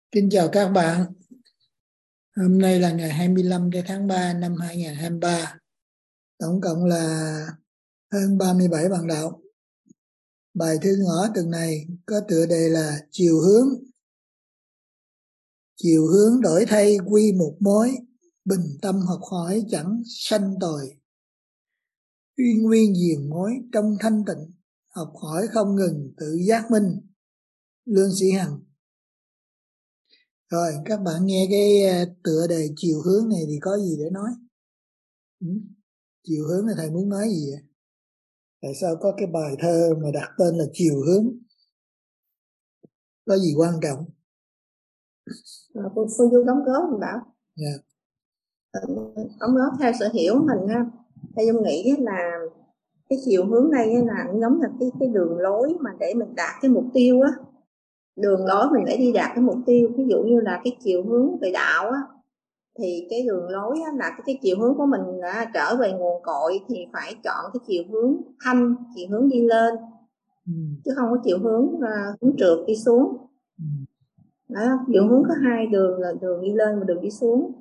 Kính chào các bạn. Hôm nay là ngày 25 tháng 3 năm 2023. Tổng cộng là hơn 37 bạn đọc. Bài thư ngõ tuần này có tựa đề là chiều hướng. Chiều hướng đổi thay quy một mối, bình tâm học hỏi chẳng sanh tồi. Uy nguyên diền mối trong thanh tịnh, học hỏi không ngừng tự giác minh. Lương Sĩ Hằng. Rồi các bạn nghe cái tựa đề chiều hướng này thì có gì để nói? Chiều hướng là thầy muốn nói gì vậy? Tại sao có cái bài thơ mà đặt tên là chiều hướng? Có gì quan trọng? Cô Du đóng góp mình bảo. Yeah. Đóng góp theo sự hiểu mình ha. Theo Dung nghĩ là cái chiều hướng này là giống là cái đường lối mà để mình đạt cái mục tiêu á. Đường lối mình để đi đạt cái mục tiêu. Ví dụ như là cái chiều hướng về đạo á, thì cái đường lối á, là cái chiều hướng của mình là trở về nguồn cội thì phải chọn cái chiều hướng thanh, chiều hướng đi lên, chứ không có chiều hướng trượt đi xuống. Đó, chiều hướng có hai đường là đường đi lên và đường đi xuống.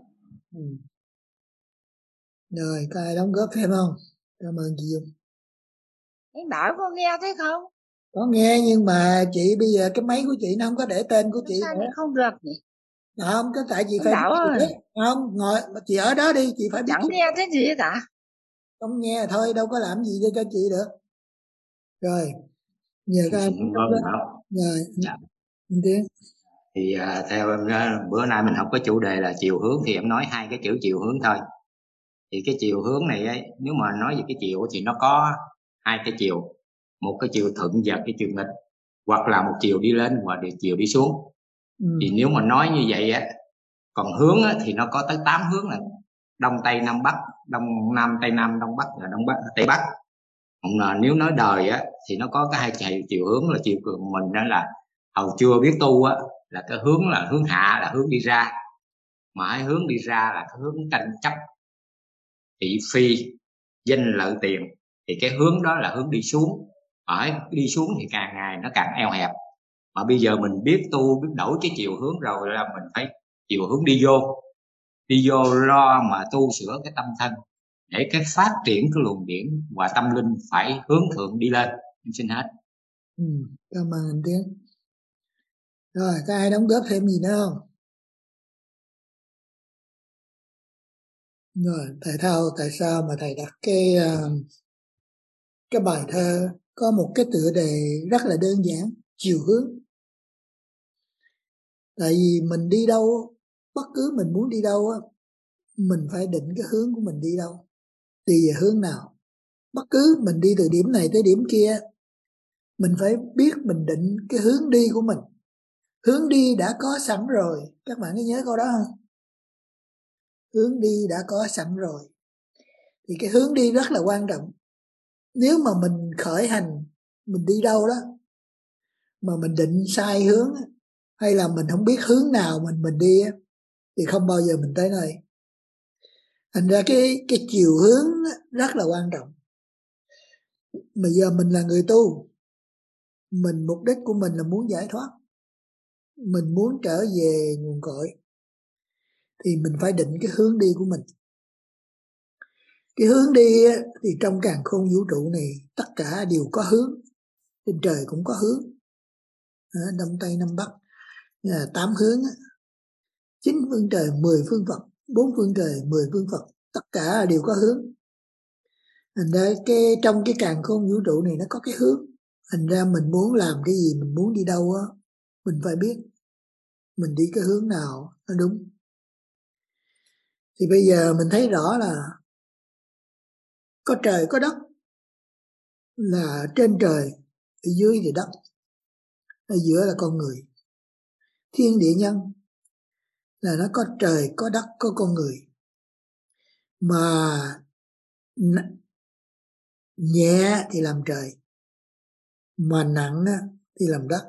Rồi, có ai đóng góp thêm không? Cảm ơn chị Dung. Anh bảo cô nghe thấy không? Có nghe, nhưng mà chị bây giờ cái máy của chị nó không có để tên của chị sao nữa. không được nhỉ? Không, có tại chị Anh phải bảo biết. Không, ngồi chị ở đó đi, chị phải biết. Chẳng nghe thấy gì cả. Không nghe thôi, đâu có làm gì cho chị được. Rồi, nhờ các anh. Rồi, anh Tiến. Thì theo em bữa nay mình học có chủ đề là chiều hướng, thì em nói hai cái chữ chiều hướng thôi. Thì cái chiều hướng này ấy, nếu mà nói về cái chiều thì nó có hai cái chiều, một cái chiều thuận và cái chiều nghịch, hoặc là một chiều đi lên hoặc là chiều đi xuống. Thì nếu mà nói như vậy á, còn hướng á, thì nó có tới 8 hướng này: đông tây nam bắc, đông nam tây nam, đông bắc và đông bắc tây bắc. Còn nếu nói đời á, thì nó có cái hai chiều hướng, là chiều của mình đó là hầu chưa biết tu á, là cái hướng là hướng hạ, là hướng đi ra, mà cái hướng đi ra là cái hướng tranh chấp thị phi danh lợi tiền, thì cái hướng đó là hướng đi xuống. Ở đi xuống thì càng ngày nó càng eo hẹp, mà bây giờ mình biết tu, biết đổi cái chiều hướng rồi, là mình phải chiều hướng đi vô lo mà tu sửa cái tâm thân, để cái phát triển cái luồng điển và tâm linh phải hướng thượng đi lên. Em xin hết. Cảm ơn anh Tiến. Rồi, có ai đóng góp thêm gì nữa không? Rồi, thầy Thao, tại sao mà thầy đặt cái bài thơ có một cái tựa đề rất là đơn giản, chiều hướng? Tại vì mình đi đâu, bất cứ mình muốn đi đâu á, mình phải định cái hướng của mình đi đâu, đi về hướng nào. Bất cứ mình đi từ điểm này tới điểm kia, mình phải biết mình định cái hướng đi của mình. Hướng đi đã có sẵn rồi, các bạn có nhớ câu đó không? Hướng đi đã có sẵn rồi. Thì cái hướng đi rất là quan trọng. Nếu mà mình khởi hành, mình đi đâu đó mà mình định sai hướng, hay là mình không biết hướng nào mình đi, thì không bao giờ mình tới nơi. Thành ra cái chiều hướng rất là quan trọng. Bây giờ mình là người tu, mình mục đích của mình là muốn giải thoát, mình muốn trở về nguồn cội, thì mình phải định cái hướng đi của mình. Cái hướng đi thì trong càn khôn vũ trụ này tất cả đều có hướng. Trên trời cũng có hướng, đông tây nam bắc, 8 hướng, 9 phương trời 10 phương Phật, 4 phương trời 10 phương Phật, tất cả đều có hướng. Thành ra trong cái càn khôn vũ trụ này nó có cái hướng. Thành ra mình muốn làm cái gì, mình muốn đi đâu á, mình phải biết mình đi cái hướng nào nó đúng. Thì bây giờ mình thấy rõ là có trời có đất, là trên trời, ở dưới thì đất, ở giữa là con người. Thiên địa nhân là nó có trời, có đất, có con người. Mà nhẹ thì làm trời, mà nặng thì làm đất.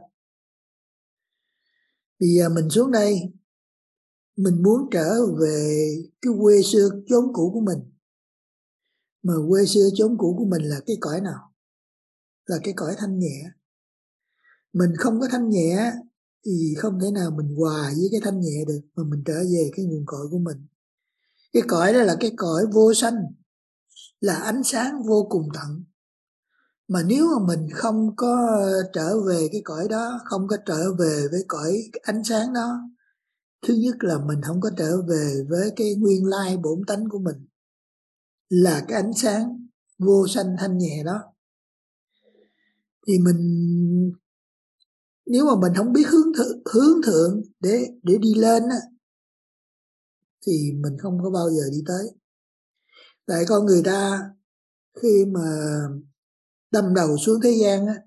Bây giờ mình xuống đây, mình muốn trở về cái quê xưa chốn cũ của mình. Mà quê xưa chốn cũ của mình là cái cõi nào? Là cái cõi thanh nhẹ. Mình không có thanh nhẹ thì không thể nào mình hòa với cái thanh nhẹ được, mà mình trở về cái nguồn cội của mình. Cái cõi đó là cái cõi vô sanh, là ánh sáng vô cùng tận. Mà nếu mà mình không có trở về cái cõi đó, không có trở về với cõi ánh sáng đó, thứ nhất là mình không có trở về với cái nguyên lai bổn tánh của mình, là cái ánh sáng vô sanh thanh nhẹ đó. Thì mình, nếu mà mình không biết hướng thượng để đi lên á, thì mình không có bao giờ đi tới. Tại con người ta khi mà đâm đầu xuống thế gian á,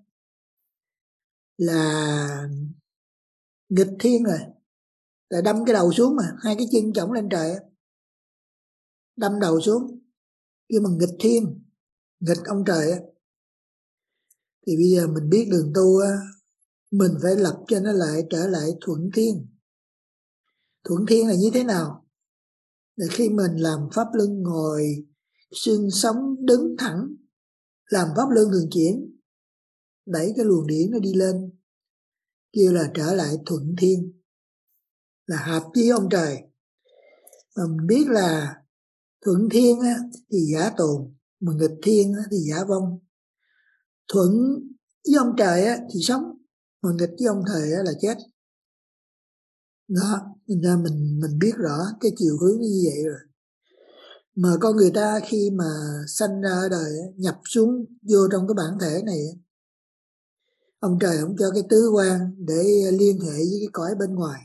là nghịch thiên rồi. Tại đâm cái đầu xuống mà, hai cái chân chổng lên trời á, đâm đầu xuống, kêu mà nghịch thiên, nghịch ông trời á. Thì bây giờ mình biết đường tu á, mình phải lập cho nó lại trở lại thuận thiên. Thuận thiên là như thế nào? Là khi mình làm pháp luân ngồi, xương sống, đứng thẳng, làm pháp luân thường chuyển, đẩy cái luồng điển nó đi lên, kêu là trở lại thuận thiên, là hợp với ông trời. Mà mình biết là thuận thiên á, thì giả tồn, mà nghịch thiên á, thì giả vong. Thuận với ông trời á, thì sống, mà nghịch với ông trời á, là chết. Đó, nên ra mình biết rõ cái chiều hướng như vậy rồi. Mà con người ta khi mà sanh ra ở đời, nhập xuống vô trong cái bản thể này, ông trời không cho cái tứ quan để liên hệ với cái cõi bên ngoài.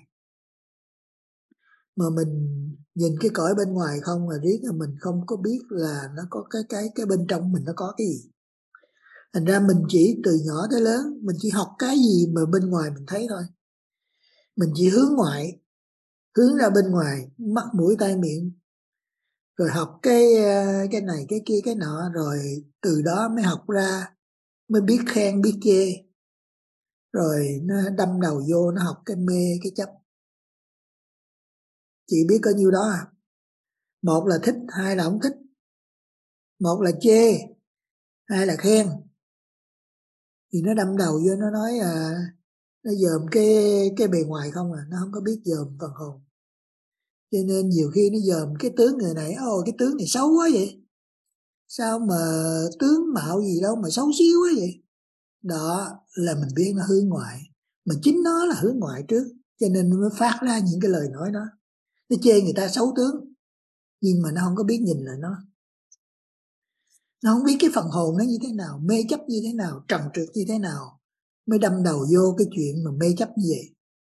Mà mình nhìn cái cõi bên ngoài không mà riết là mình không có biết là nó có cái bên trong mình nó có cái gì. Thành ra mình chỉ từ nhỏ tới lớn, mình chỉ học cái gì mà bên ngoài mình thấy thôi. Mình chỉ hướng ngoại, hướng ra bên ngoài, mắt mũi tai miệng, rồi học cái này cái kia cái nọ, rồi từ đó mới học ra, mới biết khen biết chê, rồi nó đâm đầu vô nó học cái mê cái chấp. Chị biết có nhiêu đó à? Một là thích, hai là không thích, một là chê, hai là khen. Thì nó đâm đầu vô nó nói nó dòm cái bề ngoài không à, nó không có biết dòm phần hồn. Cho nên nhiều khi nó dòm cái tướng người này, cái tướng này xấu quá vậy, sao mà tướng mạo gì đâu mà xấu xíu quá vậy. Đó là mình biết nó hướng ngoại, mà chính nó là hướng ngoại trước, cho nên nó mới phát ra những cái lời nói đó. Nó chê người ta xấu tướng, nhưng mà nó không có biết nhìn lại nó không biết cái phần hồn nó như thế nào, mê chấp như thế nào, trần trượt như thế nào, mới đâm đầu vô cái chuyện mà mê chấp như vậy.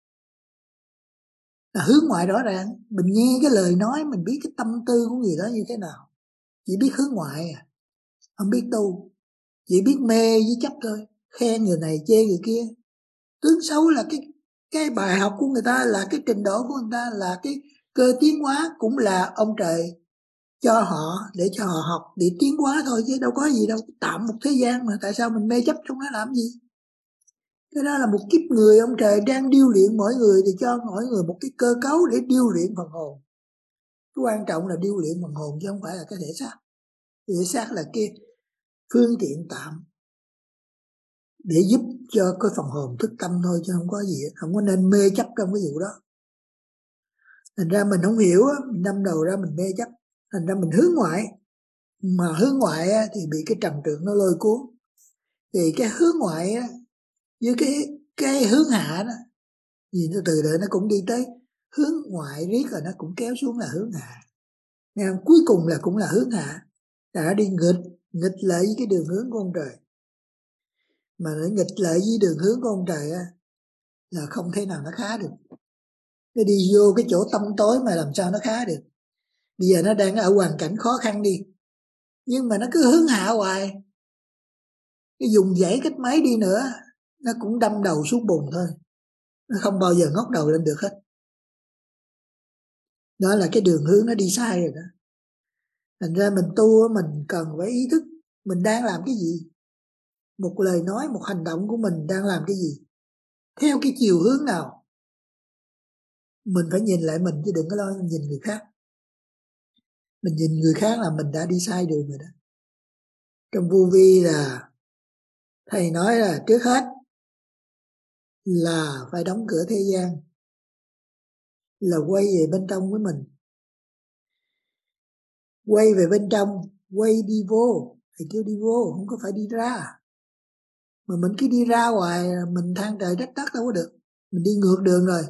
Là hướng ngoại rõ ràng. Mình nghe cái lời nói, mình biết cái tâm tư của người đó như thế nào, chỉ biết hướng ngoại à, không biết tu, chỉ biết mê với chấp thôi, khen người này chê người kia. Tướng xấu là cái bài học của người ta, là cái trình độ của người ta, là cái cơ tiến hóa, cũng là ông trời cho họ để cho họ học để tiến hóa thôi, chứ đâu có gì đâu, tạm một thế gian mà tại sao mình mê chấp trong nó làm gì. Cái đó là một kiếp người ông trời đang điêu luyện mỗi người, thì cho mỗi người một cái cơ cấu để điêu luyện phần hồn. Cái quan trọng là điêu luyện phần hồn chứ không phải là cái thể xác. Thể xác là cái phương tiện tạm để giúp cho cái phần hồn thức tâm thôi, chứ không có gì, không có nên mê chấp trong cái vụ đó. Thành ra mình không hiểu, mình đâm đầu ra mình mê chấp, thành ra mình hướng ngoại. Mà hướng ngoại thì bị cái trần trượt nó lôi cuốn. Thì cái hướng ngoại với cái hướng hạ đó, vì nó từ đời nó cũng đi tới hướng ngoại riết rồi nó cũng kéo xuống là hướng hạ. Nên cuối cùng là cũng là hướng hạ, đã đi nghịch lại với cái đường hướng của ông trời. Mà nó nghịch lại với đường hướng của ông trời là không thể nào nó khá được. Nó đi vô cái chỗ tăm tối mà làm sao nó khá được. Bây giờ nó đang ở hoàn cảnh khó khăn đi, nhưng mà nó cứ hướng hạ hoài, cái dùng dãy cách mấy đi nữa nó cũng đâm đầu xuống bùn thôi, nó không bao giờ ngóc đầu lên được hết. Đó là cái đường hướng nó đi sai rồi đó. Thành ra mình tu mình cần phải ý thức mình đang làm cái gì, một lời nói, một hành động của mình đang làm cái gì, theo cái chiều hướng nào. Mình phải nhìn lại mình chứ đừng có lo nhìn người khác. Mình nhìn người khác là mình đã đi sai đường rồi đó. Trong vô vi là thầy nói là trước hết là phải đóng cửa thế gian, là quay về bên trong với mình. Quay về bên trong, quay đi vô, thì kêu đi vô, không có phải đi ra. Mà mình cứ đi ra ngoài, mình than trời trách đất đâu có được. Mình đi ngược đường rồi.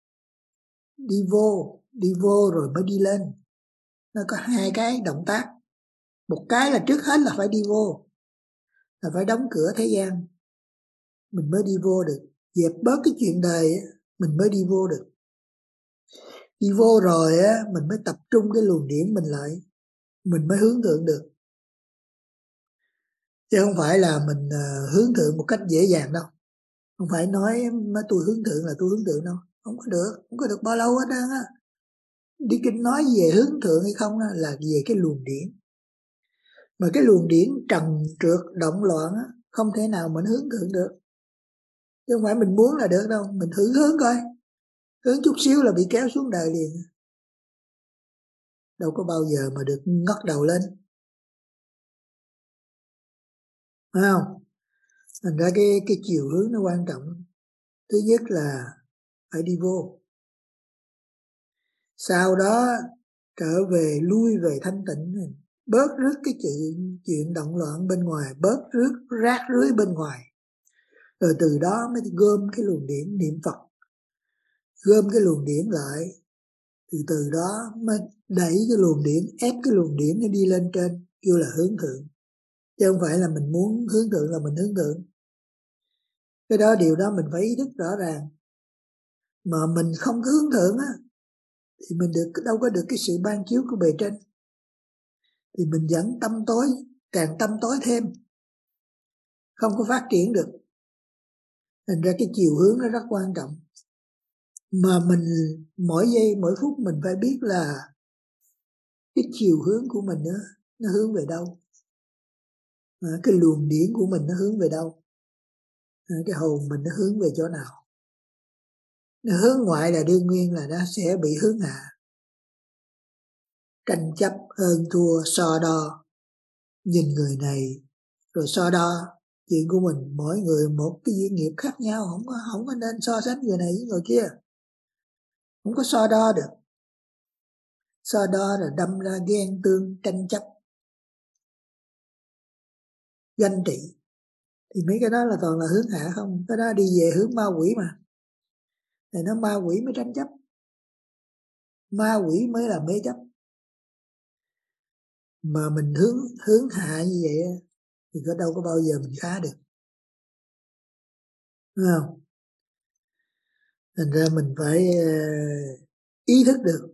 Đi vô rồi mới đi lên. Nó có hai cái động tác. Một cái là trước hết là phải đi vô, là phải đóng cửa thế gian, mình mới đi vô được. Dẹp bớt cái chuyện đời mình mới đi vô được. Đi vô rồi á, mình mới tập trung cái luồng điển mình lại, mình mới hướng thượng được. Chứ không phải là mình hướng thượng một cách dễ dàng đâu. Không phải nói tôi hướng thượng là tôi hướng thượng đâu. Không có được bao lâu hết trơn á. Đi kinh nói về hướng thượng hay không là về cái luồng điển. Mà cái luồng điển trần trượt động loạn á, không thể nào mình hướng thượng được. Chứ không phải mình muốn là được đâu. Mình thử hướng coi. Hướng chút xíu là bị kéo xuống đời liền. Đâu có bao giờ mà được ngóc đầu lên. Phải không? Thành ra cái chiều hướng nó quan trọng. Thứ nhất là phải đi vô. Sau đó trở về, lui về thanh tịnh, bớt rước cái chuyện động loạn bên ngoài, bớt rước rác rưới bên ngoài. Rồi từ đó mới gom cái luồng điển niệm Phật, gom cái luồng điển lại, từ đó mới đẩy cái luồng điển, ép cái luồng điển nó đi lên trên, kêu là hướng thượng. Chứ không phải là mình muốn hướng thượng là mình hướng thượng. Cái đó, điều đó mình phải ý thức rõ ràng. Mà mình không có hướng thượng á, thì mình đâu có được cái sự ban chiếu của bề trên. Thì mình vẫn tâm tối, càng tâm tối thêm, không có phát triển được. Thành ra cái chiều hướng nó rất quan trọng. Mà mình mỗi giây mỗi phút mình phải biết là cái chiều hướng của mình đó, nó hướng về đâu, cái luồng điển của mình nó hướng về đâu, cái hồn mình nó hướng về chỗ nào. Nó hướng ngoại là đương nhiên là nó sẽ bị hướng hạ, tranh chấp, hơn thua, so đo, nhìn người này rồi so đo chuyện của mình. Mỗi người một cái duyên nghiệp khác nhau, không có nên so sánh người này với người kia, không có so đo được. So đo rồi đâm ra ghen tương, tranh chấp, ganh tị, thì mấy cái đó là toàn là hướng hạ không. Cái đó đi về hướng ma quỷ mà. Thì nó ma quỷ mới tranh chấp, ma quỷ mới là mê chấp. Mà mình hướng hạ như vậy thì có đâu có bao giờ mình khá được, đúng không? Thành ra mình phải ý thức được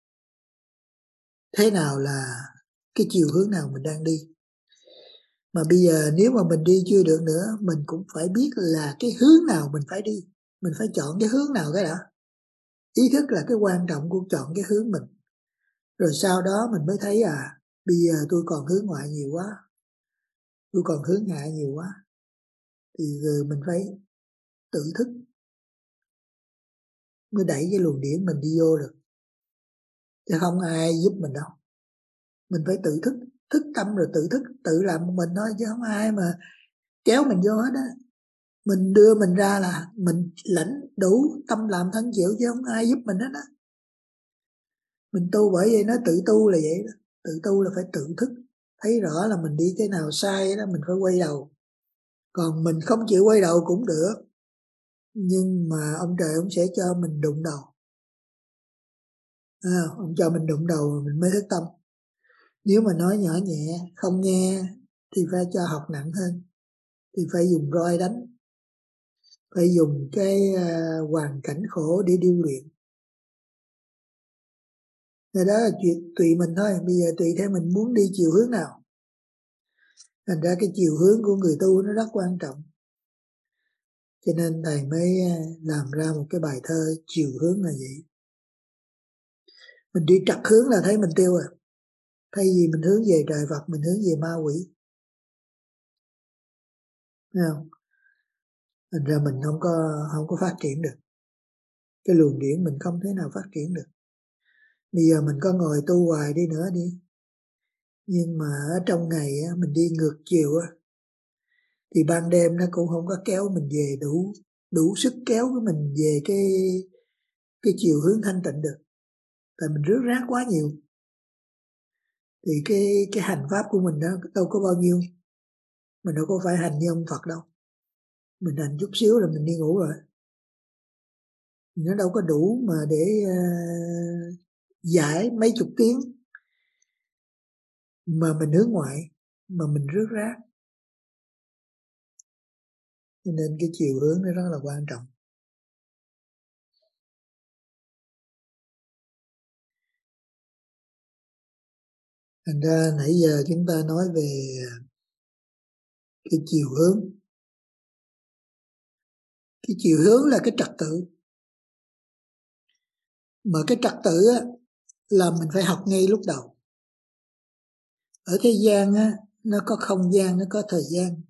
thế nào là cái chiều hướng nào mình đang đi. Mà bây giờ nếu mà mình đi chưa được nữa, mình cũng phải biết là cái hướng nào mình phải đi. Mình phải chọn cái hướng nào cái đã. Ý thức là cái quan trọng của chọn cái hướng mình. Rồi sau đó mình mới thấy bây giờ tôi còn hướng ngoại nhiều quá, tôi còn hướng hạ nhiều quá. Thì giờ mình phải tự thức mới đẩy cái luồng điển mình đi vô được. Chứ không ai giúp mình đâu. Mình phải tự thức, thức tâm rồi tự thức, tự làm một mình thôi, chứ không ai mà kéo mình vô hết á. Mình đưa mình ra là mình lãnh đủ tâm làm thân chịu, chứ không ai giúp mình hết á. Mình tu bởi vậy nó tự tu là vậy đó. Tự tu là phải tự thức, thấy rõ là mình đi thế nào sai đó, mình phải quay đầu. Còn mình không chịu quay đầu cũng được, nhưng mà ông trời ông sẽ cho mình đụng đầu. Ông cho mình đụng đầu mình mới thức tâm. Nếu mà nói nhỏ nhẹ không nghe thì phải cho học nặng hơn, thì phải dùng roi đánh, phải dùng cái hoàn cảnh khổ để điêu luyện. Thì đó là chuyện tùy mình thôi. Bây giờ tùy theo mình muốn đi chiều hướng nào. Thành ra cái chiều hướng của người tu nó rất quan trọng. Cho nên thầy mới làm ra một cái bài thơ chiều hướng là vậy. Mình đi trật hướng là thấy mình tiêu rồi. Thay vì mình hướng về trời Phật, mình hướng về ma quỷ. Thấy không? Thành ra mình không có phát triển được. Cái luồng điển mình không thể nào phát triển được. Bây giờ mình có ngồi tu hoài đi nữa đi, nhưng mà ở trong ngày mình đi ngược chiều thì ban đêm nó cũng không có kéo mình về đủ đủ sức kéo cái mình về cái chiều hướng thanh tịnh được. Tại mình rước rác quá nhiều thì cái hành pháp của mình đó đâu có bao nhiêu. Mình đâu có phải hành như ông Phật đâu. Mình hành chút xíu là mình đi ngủ rồi. Nó đâu có đủ mà để giải mấy chục tiếng mà mình hướng ngoại, mà mình rước rác. Cho nên cái chiều hướng nó rất là quan trọng. Thành ra nãy giờ chúng ta nói về cái chiều hướng. Cái chiều hướng là cái trật tự. Mà cái trật tự á, là mình phải học ngay lúc đầu. Ở thế gian á, nó có không gian, nó có thời gian.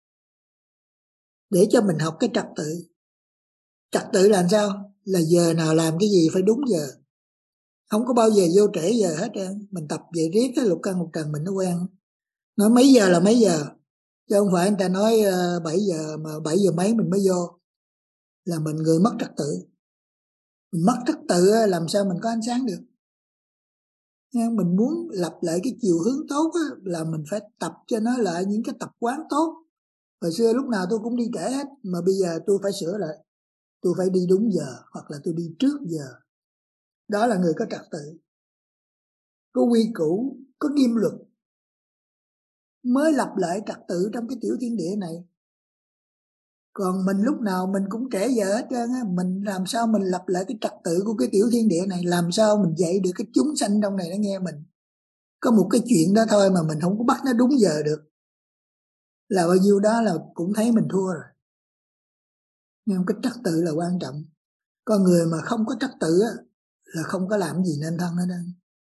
Để cho mình học cái trật tự. Trật tự là sao? Là giờ nào làm cái gì phải đúng giờ. Không có bao giờ vô trễ giờ hết trơn. Mình tập vậy riết cái lục căn lục trần mình nó quen. Nói mấy giờ là mấy giờ. Chứ không phải người ta nói 7 giờ mà 7 giờ mấy mình mới vô. Là mình người mất trật tự. Mình mất trật tự làm sao mình có ánh sáng được. Mình muốn lập lại cái chiều hướng tốt á, là mình phải tập cho nó lại những cái tập quán tốt. Hồi xưa lúc nào tôi cũng đi trễ hết, mà bây giờ tôi phải sửa lại. Tôi phải đi đúng giờ hoặc là tôi đi trước giờ. Đó là người có trật tự. Có quy củ, có nghiêm luật mới lập lại trật tự trong cái tiểu thiên địa này. Còn mình lúc nào mình cũng trễ giờ hết trơn á, mình làm sao mình lập lại cái trật tự của cái tiểu thiên địa này, làm sao mình dạy được cái chúng sanh trong này nó nghe mình. Có một cái chuyện đó thôi mà mình không có bắt nó đúng giờ được, là bao nhiêu đó là cũng thấy mình thua rồi. Nhưng cái trật tự là quan trọng. Con người mà không có trật tự á, là không có làm gì nên thân hết đó.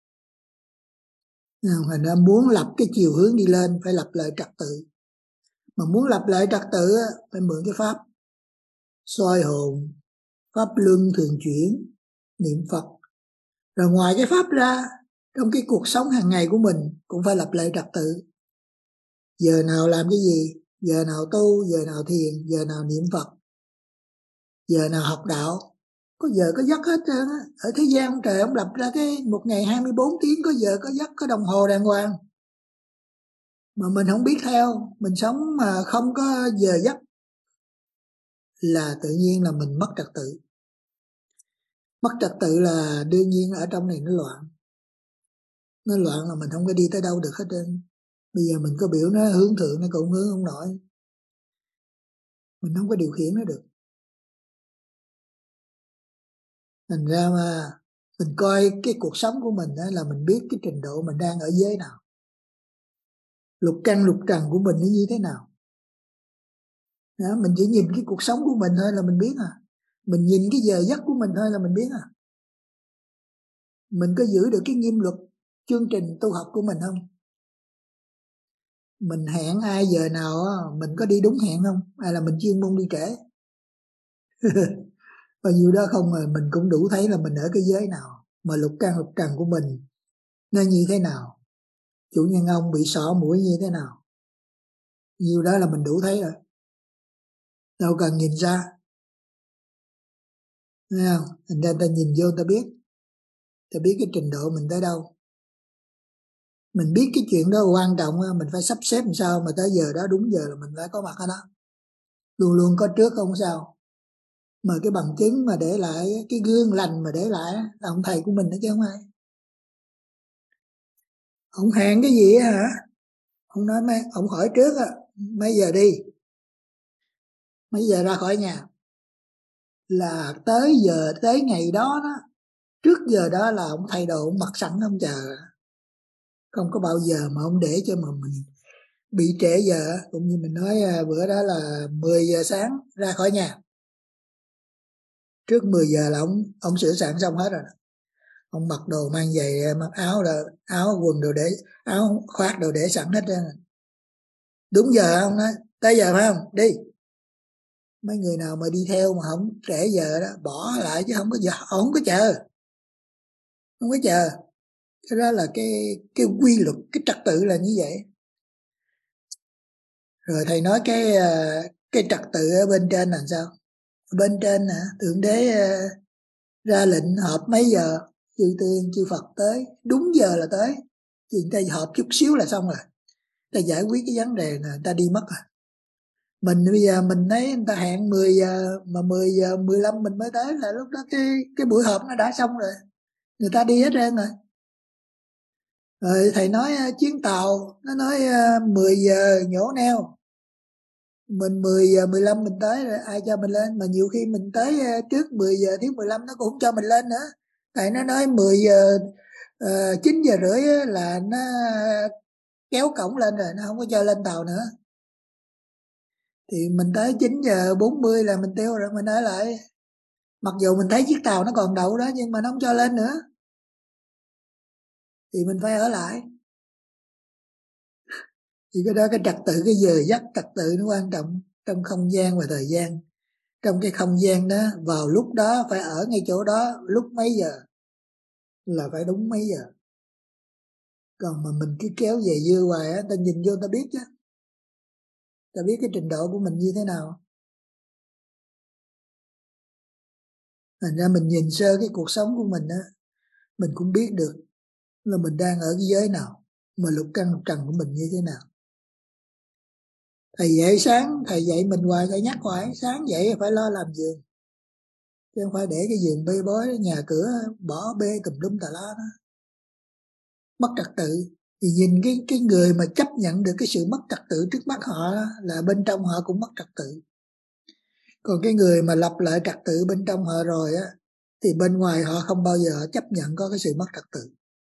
Thành ra muốn lập cái chiều hướng đi lên phải lập lại trật tự. Mà muốn lập lại trật tự á, phải mượn cái pháp soi hồn, pháp luân thường chuyển, niệm Phật. Rồi ngoài cái pháp ra, trong cái cuộc sống hàng ngày của mình cũng phải lập lại trật tự. Giờ nào làm cái gì, giờ nào tu, giờ nào thiền, giờ nào niệm Phật, giờ nào học đạo. Có giờ có giấc hết trơn á. Ở thế gian trời ông lập ra cái một ngày 24 tiếng có giờ có giấc, có đồng hồ đàng hoàng. Mà mình không biết theo, mình sống mà không có giờ giấc là tự nhiên là mình mất trật tự. Mất trật tự là đương nhiên ở trong này nó loạn. Nó loạn là mình không có đi tới đâu được hết trơn. Bây giờ mình có biểu nó hướng thượng nó cũng hướng không nổi. Mình không có điều khiển nó được. Thành ra mà mình coi cái cuộc sống của mình đó là mình biết cái trình độ mình đang ở giới nào. Lục căn lục trần của mình nó như thế nào. Đó, mình chỉ nhìn cái cuộc sống của mình thôi là mình biết à. Mình nhìn cái giờ giấc của mình thôi là mình biết à. Mình có giữ được cái nghiêm luật chương trình tu học của mình không? Mình hẹn ai giờ nào mình có đi đúng hẹn không? Hay là mình chuyên môn đi trễ? Bao nhiêu đó không mà mình cũng đủ thấy là mình ở cái giới nào. Mà lục căn lục trần của mình nó như thế nào. Chủ nhân ông bị sọ mũi như thế nào. Nhiều đó là mình đủ thấy rồi. Đâu cần nhìn ra. Thấy không? Thành ra ta nhìn vô ta biết. Ta biết cái trình độ mình tới đâu. Mình biết cái chuyện đó quan trọng, mình phải sắp xếp làm sao mà tới giờ đó đúng giờ là mình phải có mặt ở đó. Luôn luôn có trước không sao. Mà cái bằng chứng mà để lại, cái gương lành mà để lại là ông thầy của mình đó chứ không ai. Ông hẹn cái gì hả? Ông nói ông hỏi trước mấy giờ đi, mấy giờ ra khỏi nhà, là tới giờ tới ngày đó đó, trước giờ đó là ông thay đồ, ông mặc sẵn ông chờ. Không có bao giờ mà ông để cho mà mình bị trễ giờ. Cũng như mình nói bữa đó là 10 giờ sáng ra khỏi nhà, trước 10 giờ là ông sửa soạn xong hết rồi. Ông mặc đồ mang giày, mặc áo, là áo quần đồ để, áo khoác đồ để sẵn hết trơn. Đúng giờ ông nói tới giờ phải không, đi. Mấy người nào mà đi theo mà không trễ giờ đó bỏ lại chứ không có giờ, không có chờ, không có chờ. Cái đó là cái quy luật, cái trật tự là như vậy. Rồi thầy nói cái trật tự ở bên trên là sao? Bên trên Thượng Đế ra lệnh họp mấy giờ, chư tiên chư Phật tới đúng giờ là tới, thì người ta họp chút xíu là xong rồi, ta giải quyết cái vấn đề là người ta đi mất rồi. Mình bây giờ mình thấy người ta hẹn 10 giờ mà 10 giờ 15 mình mới tới, là lúc đó cái buổi họp nó đã xong rồi, người ta đi hết trơn rồi. Rồi thầy nói chuyến tàu nó nói 10 giờ nhổ neo, mình 10 giờ 15 mình tới rồi, ai cho mình lên, mà nhiều khi mình tới trước 10 giờ thiếu 15 nó cũng không cho mình lên nữa. Tại nó nói 10 giờ 9 giờ rưỡi là nó kéo cổng lên rồi, nó không có cho lên tàu nữa. Thì mình tới 9 giờ 40 là mình tiêu rồi, mình ở lại. Mặc dù mình thấy chiếc tàu nó còn đậu đó nhưng mà nó không cho lên nữa, thì mình phải ở lại. Thì cái đó, cái trật tự, cái giờ giấc trật tự nó quan trọng trong không gian và thời gian. Trong cái không gian đó, vào lúc đó phải ở ngay chỗ đó, lúc mấy giờ là phải đúng mấy giờ. Còn mà mình cứ kéo về dưa hoài á, ta nhìn vô ta biết chứ, ta biết cái trình độ của mình như thế nào. Thành ra mình nhìn sơ cái cuộc sống của mình á, mình cũng biết được là mình đang ở cái giới nào, mà lục căn trần của mình như thế nào. Thầy dậy sáng, thầy dạy mình hoài, thầy nhắc hoài, sáng dậy phải lo làm giường, chứ không phải để cái giường bê bối, nhà cửa bỏ bê tùm lum tà lá đó, mất trật tự. Thì nhìn cái người mà chấp nhận được cái sự mất trật tự trước mắt họ là bên trong họ cũng mất trật tự. Còn cái người mà lập lại trật tự bên trong họ rồi á, thì bên ngoài họ không bao giờ họ chấp nhận có cái sự mất trật tự.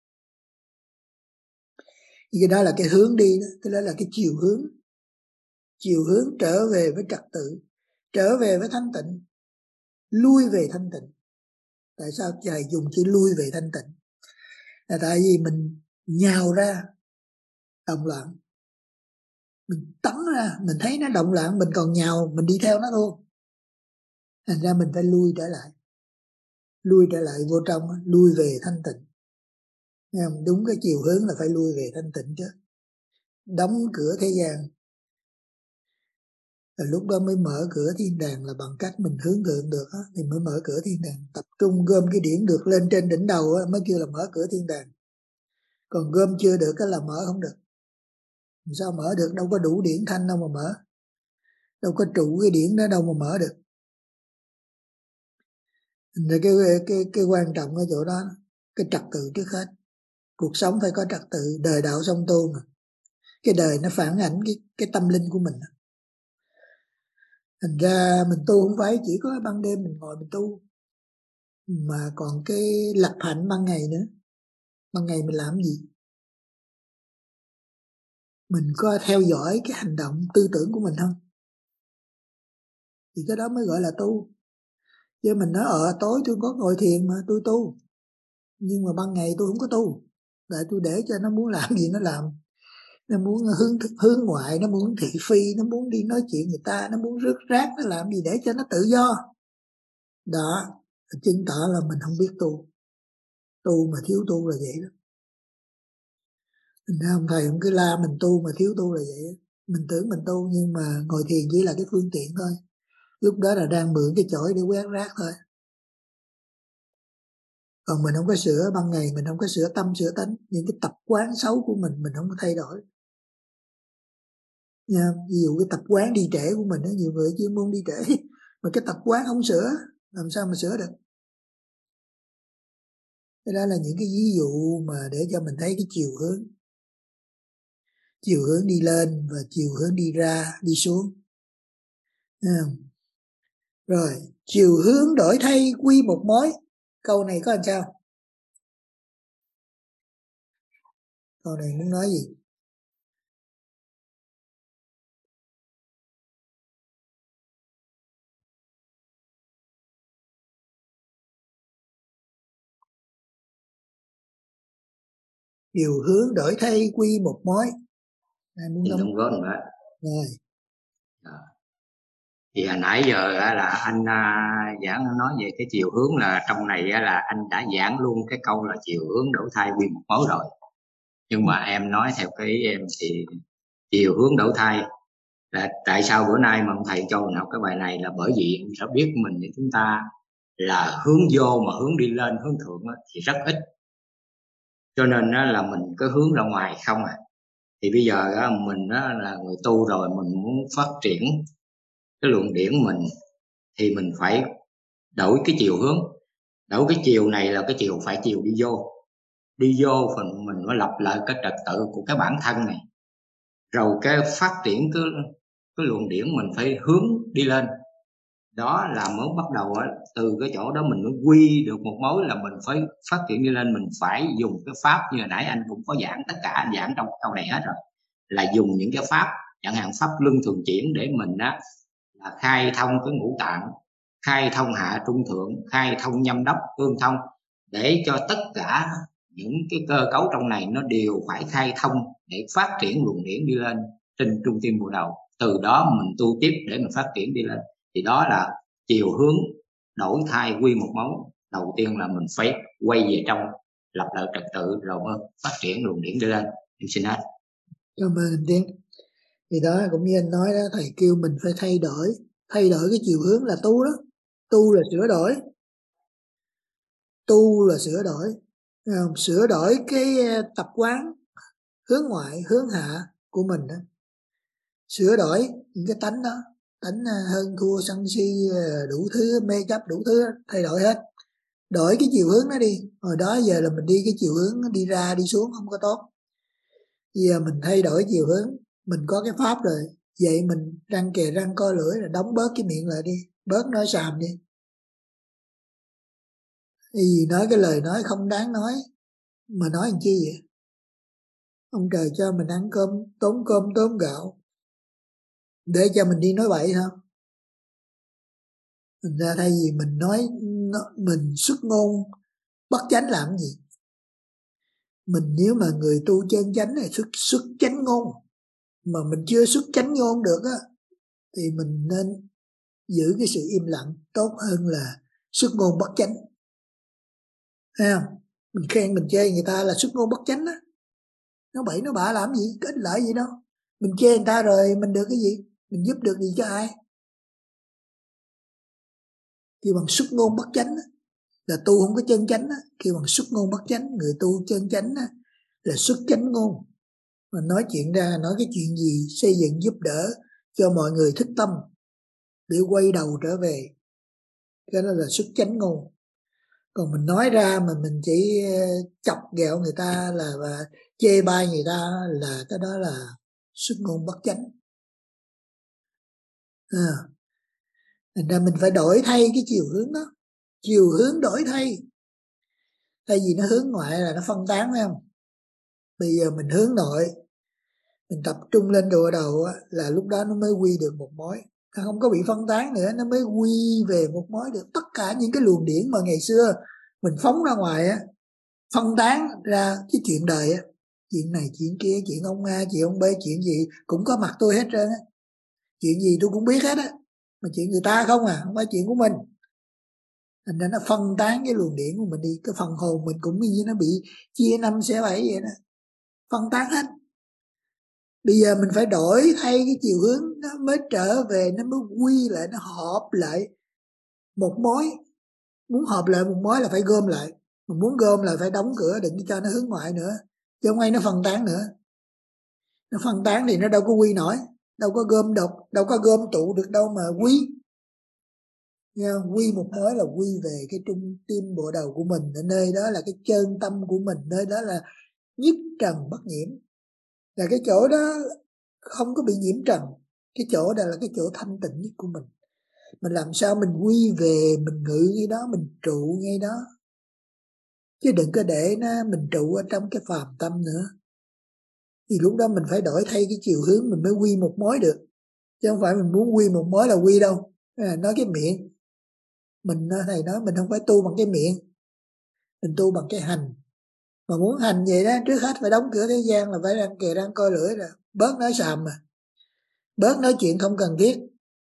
Thì cái đó là cái hướng đi đó, cái đó là cái chiều hướng trở về với trật tự, trở về với thanh tịnh, lui về thanh tịnh. Tại sao Thầy dùng chữ lui về thanh tịnh? Là tại vì mình nhào ra động loạn, mình tấn ra, mình thấy nó động loạn, mình còn nhào, mình đi theo nó luôn. Thành ra mình phải lui trở lại vô trong, lui về thanh tịnh. Đúng cái chiều hướng là phải lui về thanh tịnh chứ. Đóng cửa thế gian, rồi lúc đó mới mở cửa thiên đàng, là bằng cách mình hướng thượng được á, thì mới mở cửa thiên đàng. Tập trung gom cái điểm được lên trên đỉnh đầu á, mới kêu là mở cửa thiên đàng. Còn gom chưa được á là mở không được. Làm sao mở được, đâu có đủ điển thanh đâu mà mở, đâu có trụ cái điển đó đâu mà mở được. Nên cái quan trọng ở chỗ đó, cái trật tự trước hết. Cuộc sống phải có trật tự, đời đạo song tu mà. Cái đời nó phản ảnh cái tâm linh của mình. Thành ra mình tu không phải chỉ có ban đêm mình ngồi mình tu, mà còn cái lập hạnh ban ngày nữa. Ban ngày mình làm gì? Mình có theo dõi cái hành động tư tưởng của mình không? Thì cái đó mới gọi là tu. Chứ mình nói tối tôi có ngồi thiền mà tôi tu, nhưng mà ban ngày tôi không có tu, tại tôi để cho nó muốn làm gì nó làm. Nó muốn hướng ngoại, nó muốn thị phi, nó muốn đi nói chuyện người ta, nó muốn rước rác, nó làm gì để cho nó tự do. Đó, chứng tỏ là mình không biết tu. Tu mà thiếu tu là vậy đó. Thành ra ông thầy ông cứ la mình tu mà thiếu tu là vậy. Mình tưởng mình tu nhưng mà ngồi thiền chỉ là cái phương tiện thôi. Lúc đó là đang mượn cái chổi để quét rác thôi. Còn mình không có sửa ban ngày, mình không có sửa tâm sửa tánh, những cái tập quán xấu của mình không có thay đổi nha. Ví dụ cái tập quán đi trễ của mình đó, nhiều người chuyên môn đi trễ mà cái tập quán không sửa, làm sao mà sửa được. Cái đó là những cái ví dụ mà để cho mình thấy cái chiều hướng đi lên và chiều hướng đi ra, đi xuống. Rồi, chiều hướng đổi thay quy một mối. Câu này có làm sao? Câu này muốn nói gì? Chiều hướng đổi thay quy một mối. Ai muốn đóng góp nữa. Rồi. Thì hồi nãy giờ là anh giảng nói về cái chiều hướng, là trong này là anh đã giảng luôn cái câu là chiều hướng đổi thay quy một mối rồi. Nhưng mà em nói theo cái ý em thì chiều hướng đổi thay Là tại sao bữa nay mà ông thầy cho mình học cái bài này, là bởi vì ông sẽ biết mình để chúng ta là hướng vô mà hướng đi lên hướng thượng thì rất ít, cho nên là mình cứ hướng ra ngoài không à. Thì bây giờ mình là người tu rồi, mình muốn phát triển cái luồng điển mình thì mình phải đổi cái chiều hướng. Đổi cái chiều này là cái chiều phải chiều đi vô. Đi vô phần mình mới lập lại cái trật tự của cái bản thân này, rồi cái phát triển cái luồng điển mình phải hướng đi lên. Đó là mới bắt đầu từ cái chỗ đó mình mới quy được một mối, là mình phải phát triển đi lên. Mình phải dùng cái pháp như hồi nãy anh cũng có giảng, tất cả anh giảng trong câu này hết rồi, là dùng những cái pháp, chẳng hạn pháp luân thường chuyển, để mình là khai thông cái ngũ tạng, khai thông hạ trung thượng, khai thông nhâm đốc tương thông, để cho tất cả những cái cơ cấu trong này nó đều phải khai thông để phát triển luồng điển đi lên trên trung tim bộ đầu. Từ đó mình tu tiếp để mình phát triển đi lên. Thì đó là chiều hướng đổi thay quy một món. Đầu tiên là mình phải quay về trong, lập lại trật tự, rồi mới phát triển luồng điển đi lên. Em xin hết. Cảm ơn anh Tiến. Thì đó cũng như anh nói đó, thầy kêu mình phải thay đổi cái chiều hướng là tu đó. Tu là sửa đổi, tu là sửa đổi, sửa đổi cái tập quán hướng ngoại hướng hạ của mình đó, sửa đổi những cái tánh đó, tánh hơn thua sân si đủ thứ mê chấp đủ thứ, thay đổi hết, đổi cái chiều hướng nó đi. Hồi đó giờ là mình đi cái chiều hướng đi ra đi xuống không có tốt, giờ mình thay đổi chiều hướng, mình có cái pháp rồi, vậy mình răng kề răng co lưỡi là đóng bớt cái miệng lại đi, bớt nói xàm đi. Vì nói cái lời nói không đáng nói mà nói làm chi vậy? Ông trời cho mình ăn cơm tốn gạo để cho mình đi nói bậy không? Thành ra thay vì mình nói mình xuất ngôn bất chánh làm gì? Mình nếu mà người tu chân chánh này xuất chánh ngôn, mà mình chưa xuất chánh ngôn được á, thì mình nên giữ cái sự im lặng tốt hơn là xuất ngôn bất chánh. Thấy không? Mình khen mình chê người ta là xuất ngôn bất chánh á, nó bậy nó bạ làm gì, có ích lợi gì đâu. Mình chê người ta rồi mình được cái gì? Mình giúp được gì cho ai? Kêu bằng xuất ngôn bất chánh á, là tu không có chân chánh á. Kêu bằng xuất ngôn bất chánh. Người tu chân chánh á, là xuất chánh ngôn. Mà nói chuyện ra, nói cái chuyện gì xây dựng giúp đỡ cho mọi người thích tâm để quay đầu trở về, cái đó là xuất chánh ngôn. Còn mình nói ra mà mình chỉ chọc ghẹo người ta là và chê bai người ta, là cái đó là xuất ngôn bất chánh. Thành ra mình phải đổi thay cái chiều hướng đó, chiều hướng đổi thay. Thay vì nó hướng ngoại là nó phân tán, phải không? Bây giờ mình hướng nội, mình tập trung lên độ đầu á, là lúc đó nó mới quy được một mối, nó không có bị phân tán nữa, nó mới quy về một mối được. Tất cả những cái luồng điển mà ngày xưa mình phóng ra ngoài á, phân tán ra cái chuyện đời á, chuyện này chuyện kia, chuyện ông A chuyện ông B, chuyện gì cũng có mặt tôi hết trơn á, chuyện gì tôi cũng biết hết á, mà chuyện người ta không à, không phải chuyện của mình. Thành ra nó phân tán cái luồng điển của mình đi, cái phần hồn mình cũng như nó bị chia 5 xẻ 7 vậy đó, phân tán hết. Bây giờ mình phải đổi thay cái chiều hướng, nó mới trở về, nó mới quy lại, nó hợp lại một mối. Muốn hợp lại một mối là phải gom lại, mà muốn gom là phải đóng cửa, đừng cho nó hướng ngoại nữa, chứ không ai nó phân tán nữa. Nó phân tán thì nó đâu có quy nổi, đâu có gom độc, đâu có gom tụ được đâu mà quy. Quy một mối là quy về cái trung tim bộ đầu của mình, ở nơi đó là cái chân tâm của mình, nơi đó là nhiếp trần bất nhiễm, là cái chỗ đó không có bị nhiễm trần, cái chỗ đó là cái chỗ thanh tịnh nhất của mình. Mình làm sao mình quy về, mình ngự ngay đó, mình trụ ngay đó, chứ đừng có để nó mình trụ ở trong cái phàm tâm nữa. Thì lúc đó mình phải đổi thay cái chiều hướng, mình mới quy một mối được, chứ không phải mình muốn quy một mối là quy đâu. Nói cái miệng mình, thầy nói mình không phải tu bằng cái miệng, mình tu bằng cái hành. Mà muốn hành vậy đó, trước hết phải đóng cửa thế gian, là phải răng kề răng coi lưỡi, rồi bớt nói xàm, mà bớt nói chuyện không cần thiết,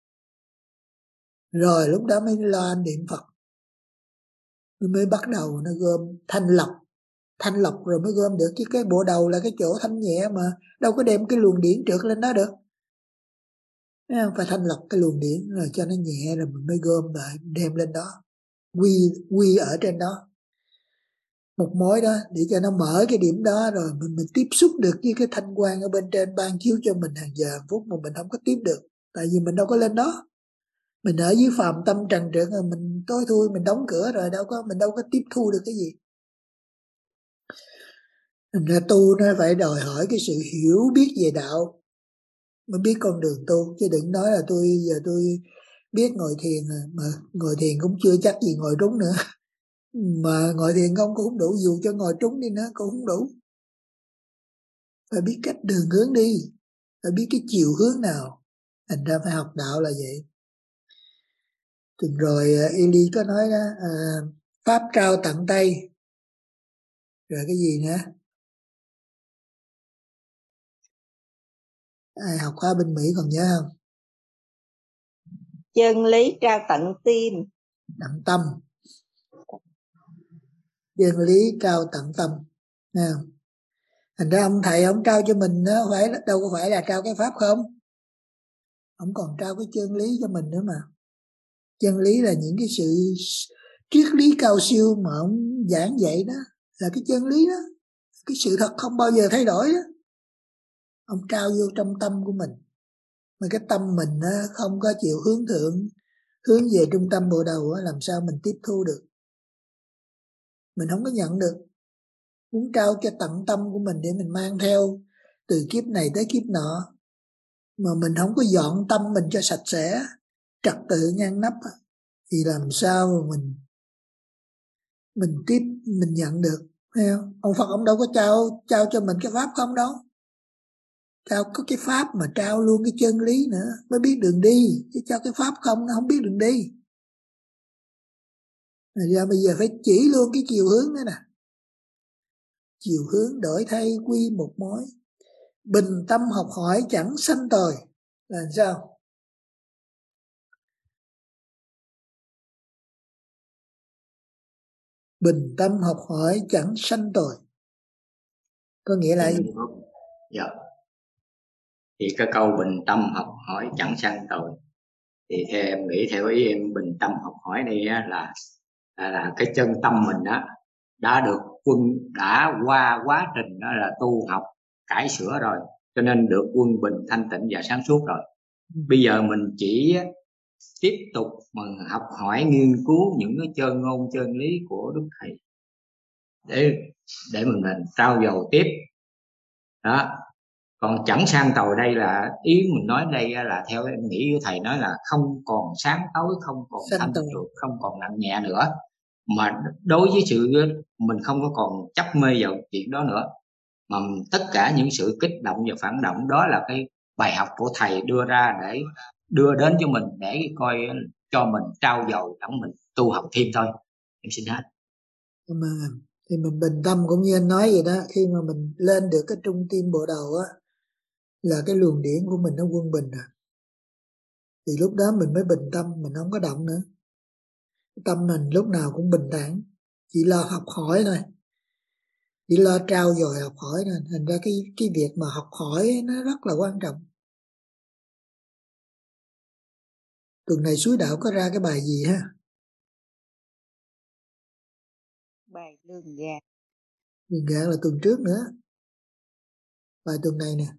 rồi lúc đó mới lo anh niệm Phật, mới bắt đầu nó gom thanh lọc rồi mới gom được. Chứ cái bộ đầu là cái chỗ thanh nhẹ mà đâu có đem cái luồng điển trượt lên đó được. phải thanh lọc cái luồng điển rồi cho nó nhẹ, rồi mình mới gom lại đem lên đó, quy ở trên đó một mối đó, để cho nó mở cái điểm đó, rồi mình tiếp xúc được với cái thanh quan ở bên trên ban chiếu cho mình hàng giờ hàng phút, mà mình không có tiếp được, tại vì mình đâu có lên đó, mình ở dưới phàm tâm trần trượt, rồi mình tối thui, mình đóng cửa rồi mình đâu có tiếp thu được cái gì. Thành ra tu nó phải đòi hỏi cái sự hiểu biết về đạo mới biết con đường tu, chứ đừng nói là tôi biết ngồi thiền mà ngồi thiền cũng chưa chắc gì ngồi đúng nữa. Mà ngồi thiền không cũng không đủ, dù cho ngồi trúng đi nữa cũng không đủ. Phải biết cách đường hướng đi, phải biết cái chiều hướng nào. Thành ra phải học đạo là vậy. Tuần rồi Eli có nói đó, pháp trao tận tay, rồi cái gì nữa, ai học khóa bên Mỹ còn nhớ không? Chân lý trao tận tim, Tận tâm. Chân lý trao tận tâm. Nào, thành ra ông thầy ông trao cho mình đó, đâu có phải là trao cái pháp không, ông còn trao cái chân lý cho mình nữa mà. Chân lý là những cái sự triết lý cao siêu mà ông giảng dạy đó, là cái chân lý đó, cái sự thật không bao giờ thay đổi đó. Ông trao vô trong tâm của mình, mà cái tâm mình không có chịu hướng thượng, hướng về trung tâm bộ đầu, làm sao mình tiếp thu được, mình không có nhận được. Muốn trao cho tận tâm của mình để mình mang theo từ kiếp này tới kiếp nọ, mà mình không có dọn tâm mình cho sạch sẽ, trật tự ngăn nắp, thì làm sao mà mình nhận được. Thấy không? Ông Phật ông đâu có trao cho mình cái pháp không đâu, trao có cái pháp mà trao luôn cái chân lý nữa mới biết đường đi, chứ cho cái pháp không nó không biết đường đi. Rồi giờ bây giờ phải chỉ luôn cái chiều hướng nữa nè, chiều hướng đổi thay quy một mối, bình tâm học hỏi chẳng sanh tồi. Là sao? Bình tâm học hỏi chẳng sanh tồi, có nghĩa là dạ. Thì cái câu bình tâm học hỏi chẳng sanh tồi, thì theo em nghĩ, theo ý em, bình tâm học hỏi đây là cái chân tâm mình đó đã được đã qua quá trình đó là tu học cải sửa rồi, cho nên được quân bình thanh tịnh và sáng suốt rồi. Bây giờ mình chỉ tiếp tục mà học hỏi nghiên cứu những cái chân ngôn chân lý của Đức Thầy để mình trau dồi tiếp đó. Còn chẳng sang tồi đây là ý mình nói đây là theo em nghĩ Thầy nói là không còn sáng tối, không còn thanh trượt, không còn nặng nhẹ nữa, mà đối với sự mình không có còn chấp mê vào chuyện đó nữa, mà tất cả những sự kích động và phản động đó là cái bài học của Thầy đưa ra để đưa đến cho mình, để coi cho mình trau dồi đặng mình tu học thêm thôi. Em xin hết. Thì mình bình tâm cũng như anh nói vậy đó, khi mà mình lên được cái trung tim bộ đầu á, là cái luồng điển của mình nó quân bình rồi, thì lúc đó mình mới bình tâm, mình không có động nữa. Tâm mình lúc nào cũng bình thản, chỉ lo học hỏi thôi, chỉ lo trao dồi học hỏi thôi. Thành ra cái việc mà học hỏi nó rất là quan trọng. Tuần này Suối Đạo có ra cái bài gì ha? Bài lường gạt. Lường gạt là tuần trước nữa, bài tuần này nè.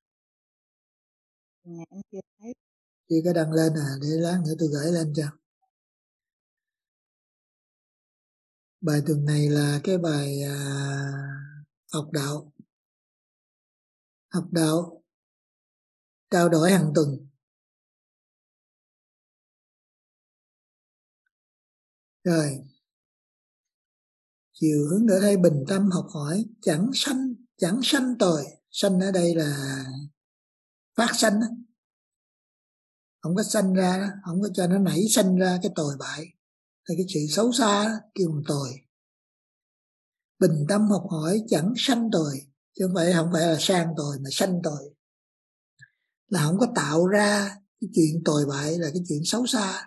Anh chưa thấy. Chưa có đăng lên để lát nữa tôi gửi lên cho. Bài tuần này là cái bài học đạo. Học đạo trao đổi hàng tuần. Rồi, chiều hướng đổi thay bình tâm học hỏi chẳng sanh tồi. Sanh ở đây là phát sanh đó. Không có sanh ra đó, không có cho nó nảy sanh ra cái tồi bại, thì cái sự xấu xa đó, kêu bằng tồi. Bình tâm học hỏi chẳng sanh tồi, chứ không phải là sang tồi mà sanh tồi, là không có tạo ra cái chuyện tồi bại, là cái chuyện xấu xa.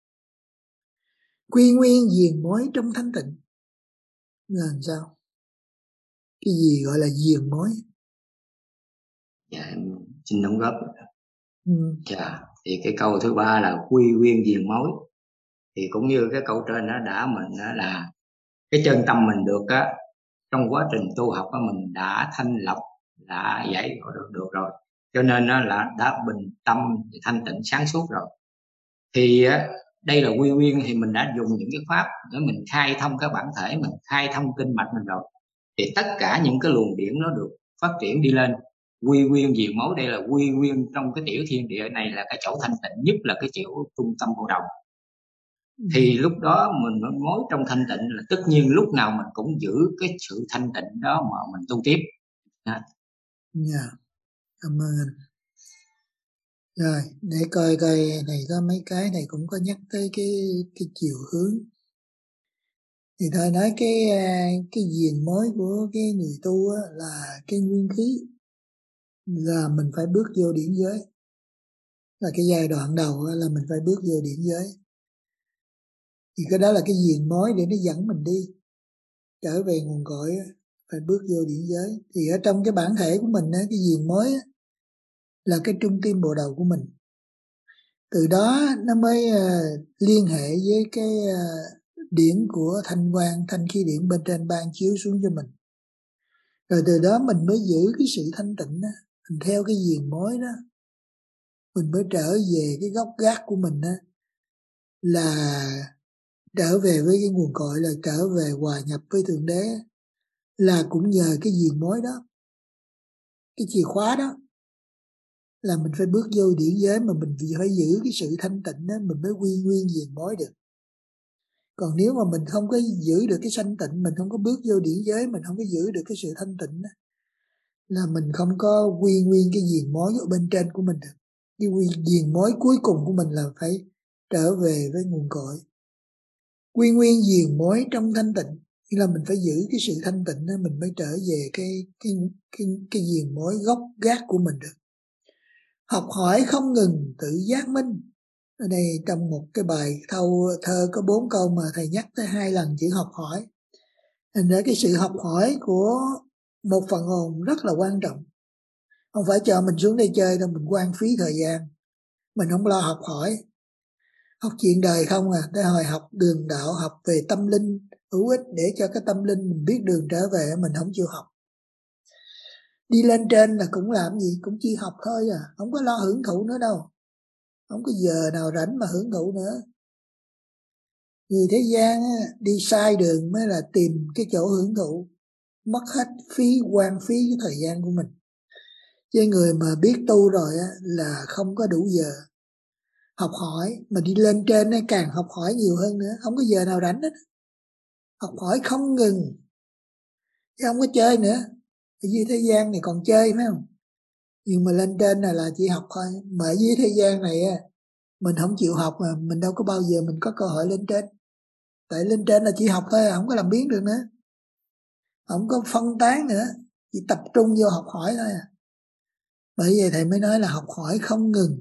Quy nguyên diền mối trong thanh tịnh là làm sao? Cái gì gọi là diền mối? Dạ em xin đóng góp. Dạ. Thì cái câu thứ ba là quy nguyên diền mối. Thì cũng như cái câu trên đó đã mình đó là cái chân tâm mình được á, trong quá trình tu học á, mình đã thanh lọc, đã giải được rồi, cho nên là đã bình tâm, thanh tịnh, sáng suốt rồi. Thì đây là quy nguyên, thì mình đã dùng những cái pháp để mình khai thông cái bản thể mình, khai thông kinh mạch mình rồi, thì tất cả những cái luồng điển nó được phát triển đi lên. Quy nguyên diệt mối, đây là quy nguyên trong cái tiểu thiên địa này, là cái chỗ thanh tịnh nhất, là cái chỗ trung tâm của đồng. Thì lúc đó mình mối trong thanh tịnh, là tất nhiên lúc nào mình cũng giữ cái sự thanh tịnh đó mà mình tu tiếp. Dạ, cảm ơn anh. Rồi, để coi này có mấy cái này cũng có nhắc tới cái chiều hướng. Thì thôi nói cái diền mối của cái người tu á, là cái nguyên khí, là mình phải bước vô điển giới. Là cái giai đoạn đầu á, là mình phải bước vô điển giới. Thì cái đó là cái diền mối để nó dẫn mình đi trở về nguồn cội á, phải bước vô điển giới. Thì ở trong cái bản thể của mình á, cái diền mối á, là cái trung tim bộ đầu của mình. Từ đó nó mới liên hệ với cái điển của thanh quan, thanh khí điển bên trên ban chiếu xuống cho mình. Rồi từ đó mình mới giữ cái sự thanh tịnh đó, mình theo cái diền mối đó, mình mới trở về cái gốc gác của mình đó, là trở về với cái nguồn cội, là trở về hòa nhập với Thượng Đế, là cũng nhờ cái diền mối đó, cái chìa khóa đó, là mình phải bước vô điển giới, mà mình phải giữ cái sự thanh tịnh đó, mình mới quy nguyên diền mối được. Còn nếu mà mình không có giữ được cái thanh tịnh, mình không có bước vô điển giới, mình không có giữ được cái sự thanh tịnh đó, là mình không có quy nguyên cái diền mối ở bên trên của mình được. Cái diền mối cuối cùng của mình là phải trở về với nguồn cội. Quy nguyên diền mối trong thanh tịnh, nghĩa là mình phải giữ cái sự thanh tịnh đó, mình mới trở về cái diền mối gốc gác của mình được. Học hỏi không ngừng tự giác minh. Ở đây trong một cái bài thơ có 4 câu mà thầy nhắc tới 2 lần chữ học hỏi. Thành ra cái sự học hỏi của một phần hồn rất là quan trọng. Không phải cho mình xuống đây chơi đâu, mình quan phí thời gian, mình không lo học hỏi. Học chuyện đời không à, tới hồi học đường đạo, học về tâm linh hữu ích để cho cái tâm linh mình biết đường trở về, mình không chịu học. Đi lên trên là cũng làm gì, cũng chỉ học thôi à, không có lo hưởng thụ nữa đâu. Không có giờ nào rảnh mà hưởng thụ nữa. Người thế gian á, đi sai đường mới là tìm cái chỗ hưởng thụ, mất hết quan phí cái thời gian của mình. Chứ người mà biết tu rồi á, là không có đủ giờ học hỏi, mà đi lên trên á, càng học hỏi nhiều hơn nữa, không có giờ nào rảnh hết. Học hỏi không ngừng, chứ không có chơi nữa. Ở dưới thế gian này còn chơi phải không? Nhưng mà lên trên là chỉ học thôi. Mà ở dưới thế gian này á, mình không chịu học mà mình đâu có bao giờ mình có cơ hội lên trên. Tại lên trên là chỉ học thôi, không có làm biến được nữa, không có phân tán nữa, chỉ tập trung vô học hỏi thôi à. Bởi vậy thầy mới nói là học hỏi không ngừng,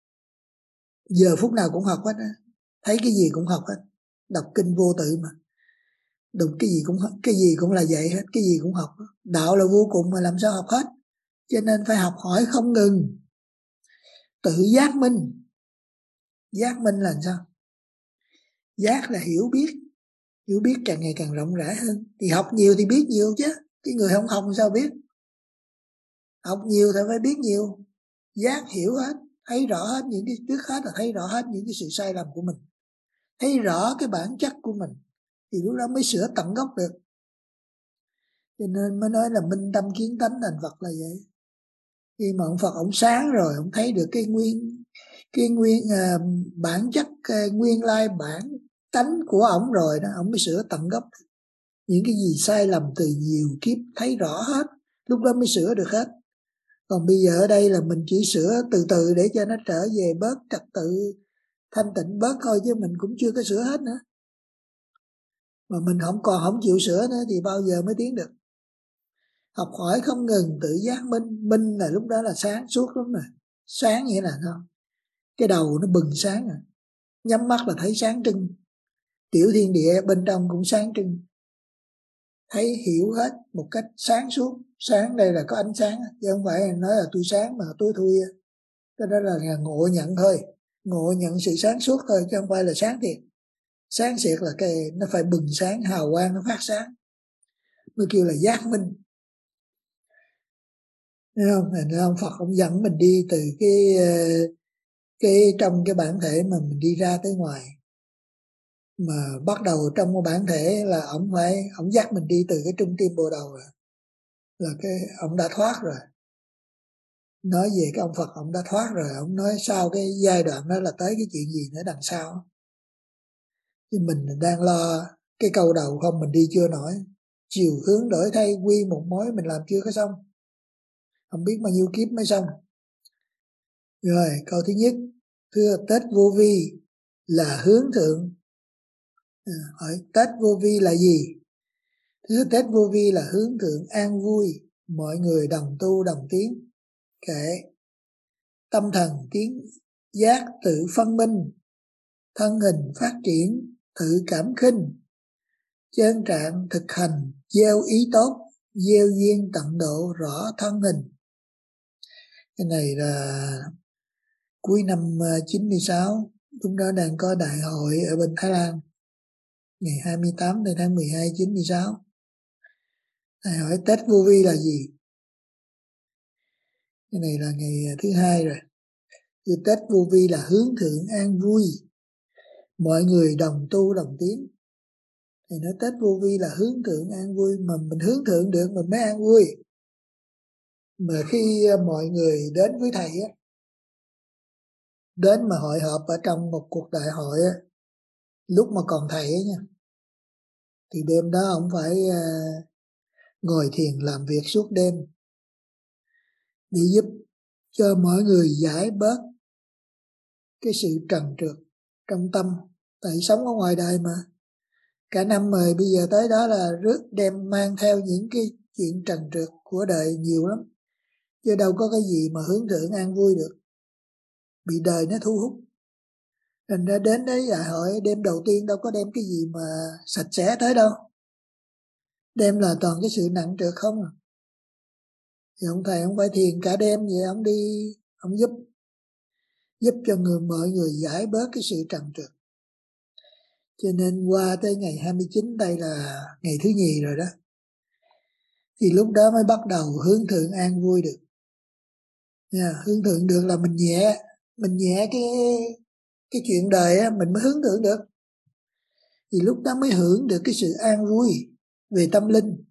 giờ phút nào cũng học hết á, thấy cái gì cũng học hết. Đọc kinh vô tự mà, đọc cái gì cũng là vậy hết, cái gì cũng học. Đạo là vô cùng mà làm sao học hết, cho nên phải học hỏi không ngừng. Tự giác minh. Giác minh là sao? Giác là hiểu biết càng ngày càng rộng rãi hơn. Thì học nhiều thì biết nhiều chứ, cái người không học sao biết. Học nhiều thì phải biết nhiều. Giác hiểu hết, thấy rõ hết những cái, trước hết là thấy rõ hết những cái sự sai lầm của mình, thấy rõ cái bản chất của mình, thì lúc đó mới sửa tận gốc được. Cho nên mới nói là minh tâm kiến tánh thành Phật là vậy. Khi mà ông Phật ông sáng rồi, ông thấy được cái nguyên bản chất, nguyên lai bản tánh của ông rồi đó, ông mới sửa tận gốc. Những cái gì sai lầm từ nhiều kiếp thấy rõ hết, lúc đó mới sửa được hết. Còn bây giờ ở đây là mình chỉ sửa từ từ để cho nó trở về bớt trật tự, thanh tịnh bớt thôi, chứ mình cũng chưa có sửa hết nữa. Mà mình không chịu sửa nữa thì bao giờ mới tiến được. Học hỏi không ngừng, tự giác minh. Minh là lúc đó là sáng suốt lắm rồi. Sáng nghĩa là sao? Cái đầu nó bừng sáng rồi, nhắm mắt là thấy sáng trưng. Tiểu thiên địa bên trong cũng sáng trưng, thấy hiểu hết một cách sáng suốt. Sáng đây là có ánh sáng, chứ không phải nói là tôi sáng mà tôi thui. Cái đó là ngộ nhận thôi, ngộ nhận sự sáng suốt thôi, chứ không phải là sáng thiệt. Sáng thiệt là cái nó phải bừng sáng, hào quang nó phát sáng, mới kêu là giác minh. Thấy không? Nên ông Phật ông dẫn mình đi từ cái trong cái bản thể mà mình đi ra tới ngoài, mà bắt đầu trong cái bản thể là ông dắt mình đi từ cái trung tim bộ đầu rồi, là cái ông đã thoát rồi. Nói về cái ông Phật ông đã thoát rồi, ông nói sau cái giai đoạn đó là tới cái chuyện gì nữa đằng sau. Chứ mình đang lo cái câu đầu không, mình đi chưa nổi. Chiều hướng đổi thay quy một mối mình làm chưa có xong, không biết bao nhiêu kiếp mới xong. Rồi câu thứ nhất, thưa Tết vô vi là hướng thượng. Hỏi Tết vô vi là gì? Thưa Tết vô vi là hướng thượng an vui, mọi người đồng tu đồng tiến. Kệ tâm thần tiến giác tự phân minh, thân hình phát triển tự cảm khinh, chân trạng thực hành gieo ý tốt, gieo duyên tận độ rõ thân hình. Cái này là cuối năm 96, lúc đó đang có đại hội ở bên Thái Lan, ngày 28 tháng 12 96. Thầy hỏi Tết vô vi là gì? Cái này là ngày thứ hai rồi. Thì Tết vô vi là hướng thượng an vui, mọi người đồng tu đồng tiến. Thầy nói Tết vô vi là hướng thượng an vui, mà mình hướng thượng được mình mới an vui. Mà khi mọi người đến với thầy á, đến mà hội họp ở trong một cuộc đại hội á, lúc mà còn thầy ấy nha, thì đêm đó ông phải ngồi thiền làm việc suốt đêm để giúp cho mọi người giải bớt cái sự trần trượt trong tâm. Tại sống ở ngoài đời mà cả năm rồi, bây giờ tới đó là rước đem mang theo những cái chuyện trần trượt của đời nhiều lắm, chứ đâu có cái gì mà hướng thượng an vui được, bị đời nó thu hút. Thành ra đến đấy đại hội đêm đầu tiên đâu có đem cái gì mà sạch sẽ tới đâu, đem là toàn cái sự nặng trược không à. Thì ông thầy ông phải thiền cả đêm vậy, ông đi ông giúp cho mọi người giải bớt cái sự trần trược. Cho nên qua tới ngày 29 đây là ngày thứ nhì rồi đó, thì lúc đó mới bắt đầu hướng thượng an vui được. Hướng thượng được là mình nhẹ cái chuyện đời á, mình mới hướng thượng được. Thì lúc đó mới hưởng được cái sự an vui về tâm linh.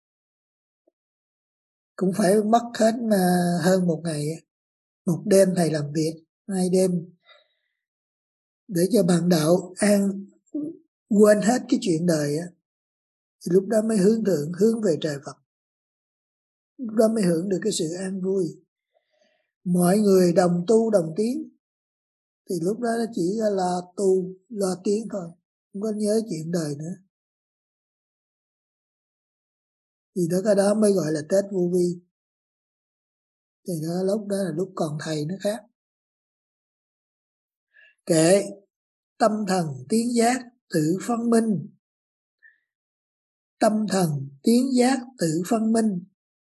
Cũng phải mất hết hơn một ngày, một đêm thầy làm việc, 2 đêm, để cho bạn đạo quên hết cái chuyện đời á. Thì lúc đó mới hướng thượng, hướng về trời Phật. Lúc đó mới hưởng được cái sự an vui. Mọi người đồng tu đồng tiến. Thì lúc đó nó chỉ là tu, lo tiến thôi, không có nhớ chuyện đời nữa. Thì đó cái đó mới gọi là Tết vô vi. Thì đó lúc đó là lúc còn thầy nó khác. Kệ tâm thần tiến giác tự phân minh. Tâm thần tiến giác tự phân minh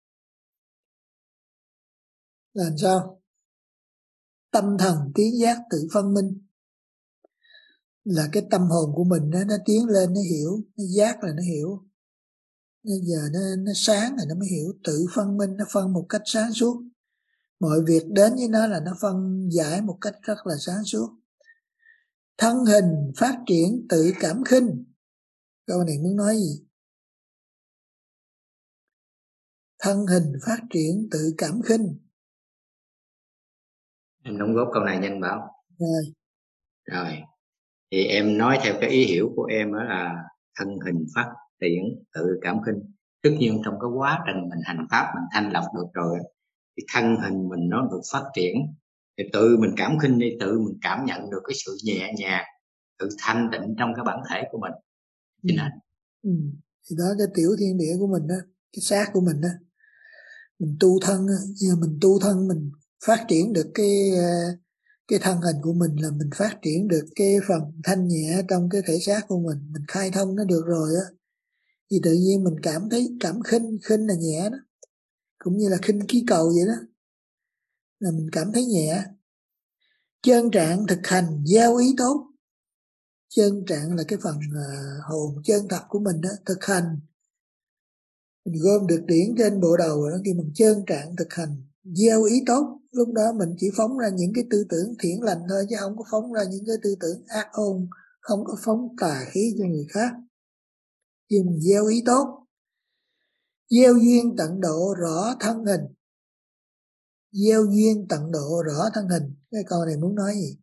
là làm sao? Tâm thần tiến giác tự phân minh là cái tâm hồn của mình nó tiến lên, nó hiểu, nó giác là nó hiểu. Bây giờ nó sáng rồi nó mới hiểu, tự phân minh, nó phân một cách sáng suốt. Mọi việc đến với nó là nó phân giải một cách rất là sáng suốt. Thân hình phát triển tự cảm khinh. Câu này muốn nói gì? Thân hình phát triển tự cảm khinh. Em đóng góp câu này nhanh Bảo. Rồi. Thì em nói theo cái ý hiểu của em đó là thân hình phát triển tự cảm khinh. Tất nhiên trong cái quá trình mình hành pháp, mình thanh lọc được rồi, thì thân hình mình nó được phát triển, thì tự mình cảm khinh đi, tự mình cảm nhận được cái sự nhẹ nhàng, tự thanh định trong cái bản thể của mình. Thì đó cái tiểu thiên địa của mình đó, cái xác của mình đó, mình tu thân, giờ mình tu thân mình phát triển được cái thân hình của mình, là mình phát triển được cái phần thanh nhẹ trong cái thể xác của mình khai thông nó được rồi á, thì tự nhiên mình cảm thấy cảm khinh, khinh là nhẹ đó, cũng như là khinh khí cầu vậy đó, là mình cảm thấy nhẹ. Chân trạng thực hành gieo ý tốt. Chân trạng là cái phần hồn chân thật của mình đó, thực hành. Mình gom được điển trên bộ đầu rồi đó, khi mình chân trạng thực hành gieo ý tốt, lúc đó mình chỉ phóng ra những cái tư tưởng thiện lành thôi, chứ không có phóng ra những cái tư tưởng ác ôn, không có phóng tà khí cho người khác. Khi mình gieo ý tốt, gieo duyên tận độ rõ thân hình. Gieo duyên tận độ rõ thân hình. Cái câu này muốn nói gì?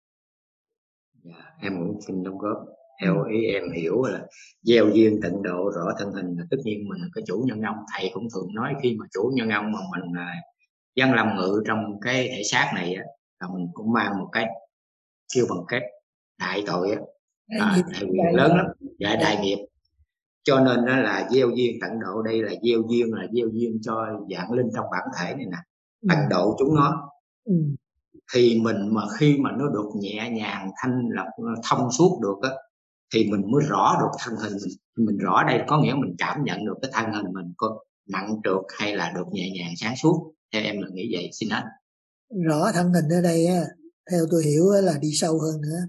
Em cũng xin đóng góp. Theo ý em hiểu là gieo duyên tận độ rõ thân hình là tất nhiên mình là cái chủ nhân ông. Thầy cũng thường nói khi mà chủ nhân ông mà mình dân lâm ngự trong cái thể xác này á, là mình cũng mang một cái kêu bằng cái đại tội á, đại quyền lớn lắm, đại nghiệp. Cho nên đó là gieo duyên tận độ, đây là gieo duyên cho dạng linh trong bản thể này nè, tận độ chúng nó. Thì mình mà khi mà nó được nhẹ nhàng thanh lọc thông suốt được á, thì mình mới rõ được thân hình mình rõ đây có nghĩa mình cảm nhận được cái thân hình mình có nặng trược hay là được nhẹ nhàng sáng suốt. Theo em là nghĩ vậy. Xin hết. Rõ thân hình ở đây á, theo tôi hiểu là đi sâu hơn nữa.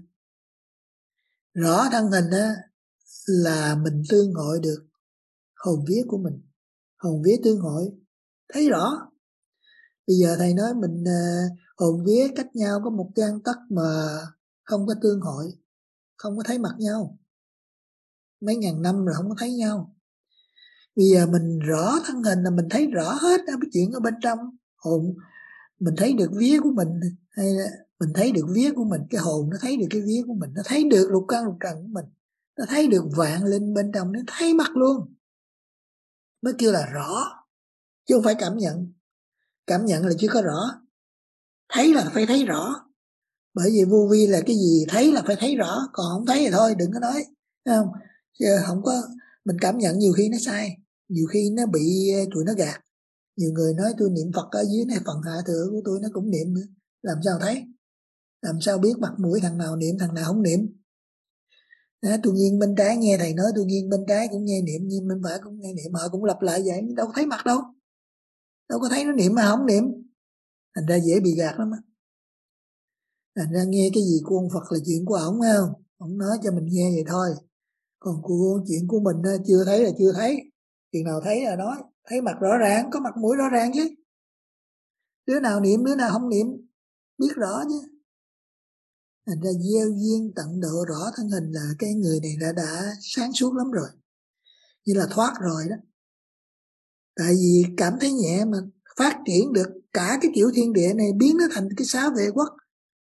Rõ thân hình á là mình tương hội được hồn vía của mình, hồn vía tương hội thấy rõ. Bây giờ thầy nói mình hồn vía cách nhau có một gang tấc mà không có tương hội, không có thấy mặt nhau, mấy ngàn năm rồi không có thấy nhau. Bây giờ mình rõ thân hình là mình thấy rõ hết cái chuyện ở bên trong hồn, mình thấy được vía của mình, hay là mình thấy được vía của mình, cái hồn nó thấy được cái vía của mình, nó thấy được lục căn lục trần của mình, nó thấy được vạn linh bên trong, nó thấy mặt luôn, mới kêu là rõ, chứ không phải cảm nhận. Cảm nhận là chưa có rõ, thấy là phải thấy rõ. Bởi vì vô vi là cái gì thấy là phải thấy rõ, còn không thấy thì thôi đừng có nói, thấy không? Chứ không có, mình cảm nhận nhiều khi nó sai, nhiều khi nó bị tụi nó gạt. Nhiều người nói tôi niệm Phật ở dưới này phần hạ thừa của tôi nó cũng niệm nữa, làm sao thấy, làm sao biết mặt mũi thằng nào niệm thằng nào không niệm. Đó, tôi nghiêng bên trái nghe thầy nói, tôi nghiêng bên trái cũng nghe niệm, nghiêng bên phải cũng nghe niệm, họ cũng lặp lại vậy, đâu có thấy mặt đâu, đâu có thấy nó niệm mà không niệm, thành ra dễ bị gạt lắm á. Thành ra nghe cái gì của ông Phật là chuyện của ổng, phải không? Ổng nói cho mình nghe vậy thôi, còn chuyện của mình chưa thấy là chưa thấy, chuyện nào thấy là nói, thấy mặt rõ ràng, có mặt mũi rõ ràng chứ. Đứa nào niệm đứa nào không niệm biết rõ chứ. Thành ra gieo duyên tận độ rõ thân hình là cái người này đã sáng suốt lắm rồi, như là thoát rồi đó. Tại vì cảm thấy nhẹ mà phát triển được cả cái kiểu thiên địa này, biến nó thành cái xá vệ quốc,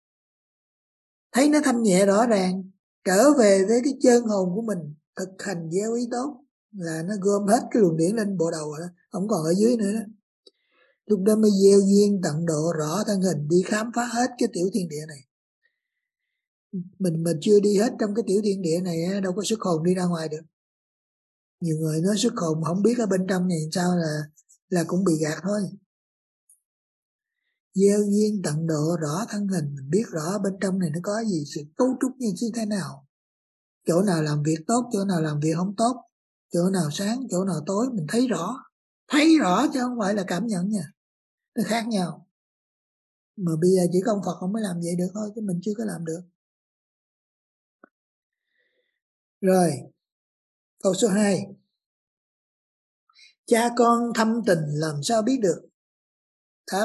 thấy nó thanh nhẹ rõ ràng, trở về với cái chân hồn của mình, thực hành gieo ý tốt là nó gom hết cái luồng điển lên bộ đầu rồi đó, không còn ở dưới nữa đó. Lúc đó mới gieo duyên tận độ rõ thân hình, đi khám phá hết cái tiểu thiên địa này. Mình chưa đi hết trong cái tiểu thiên địa này đâu có xuất hồn đi ra ngoài được. Nhiều người nói xuất hồn không biết ở bên trong này sao là cũng bị gạt thôi. Gieo duyên tận độ rõ thân hình, mình biết rõ bên trong này nó có gì, sự cấu trúc như thế nào, chỗ nào làm việc tốt, chỗ nào làm việc không tốt, chỗ nào sáng, chỗ nào tối, mình thấy rõ chứ không phải là cảm nhận nha, nó khác nhau. Mà bây giờ chỉ có ông Phật không mới làm vậy được thôi, chứ mình chưa có làm được. Rồi, câu số 2. Cha con thâm tình làm sao biết được? Đáp: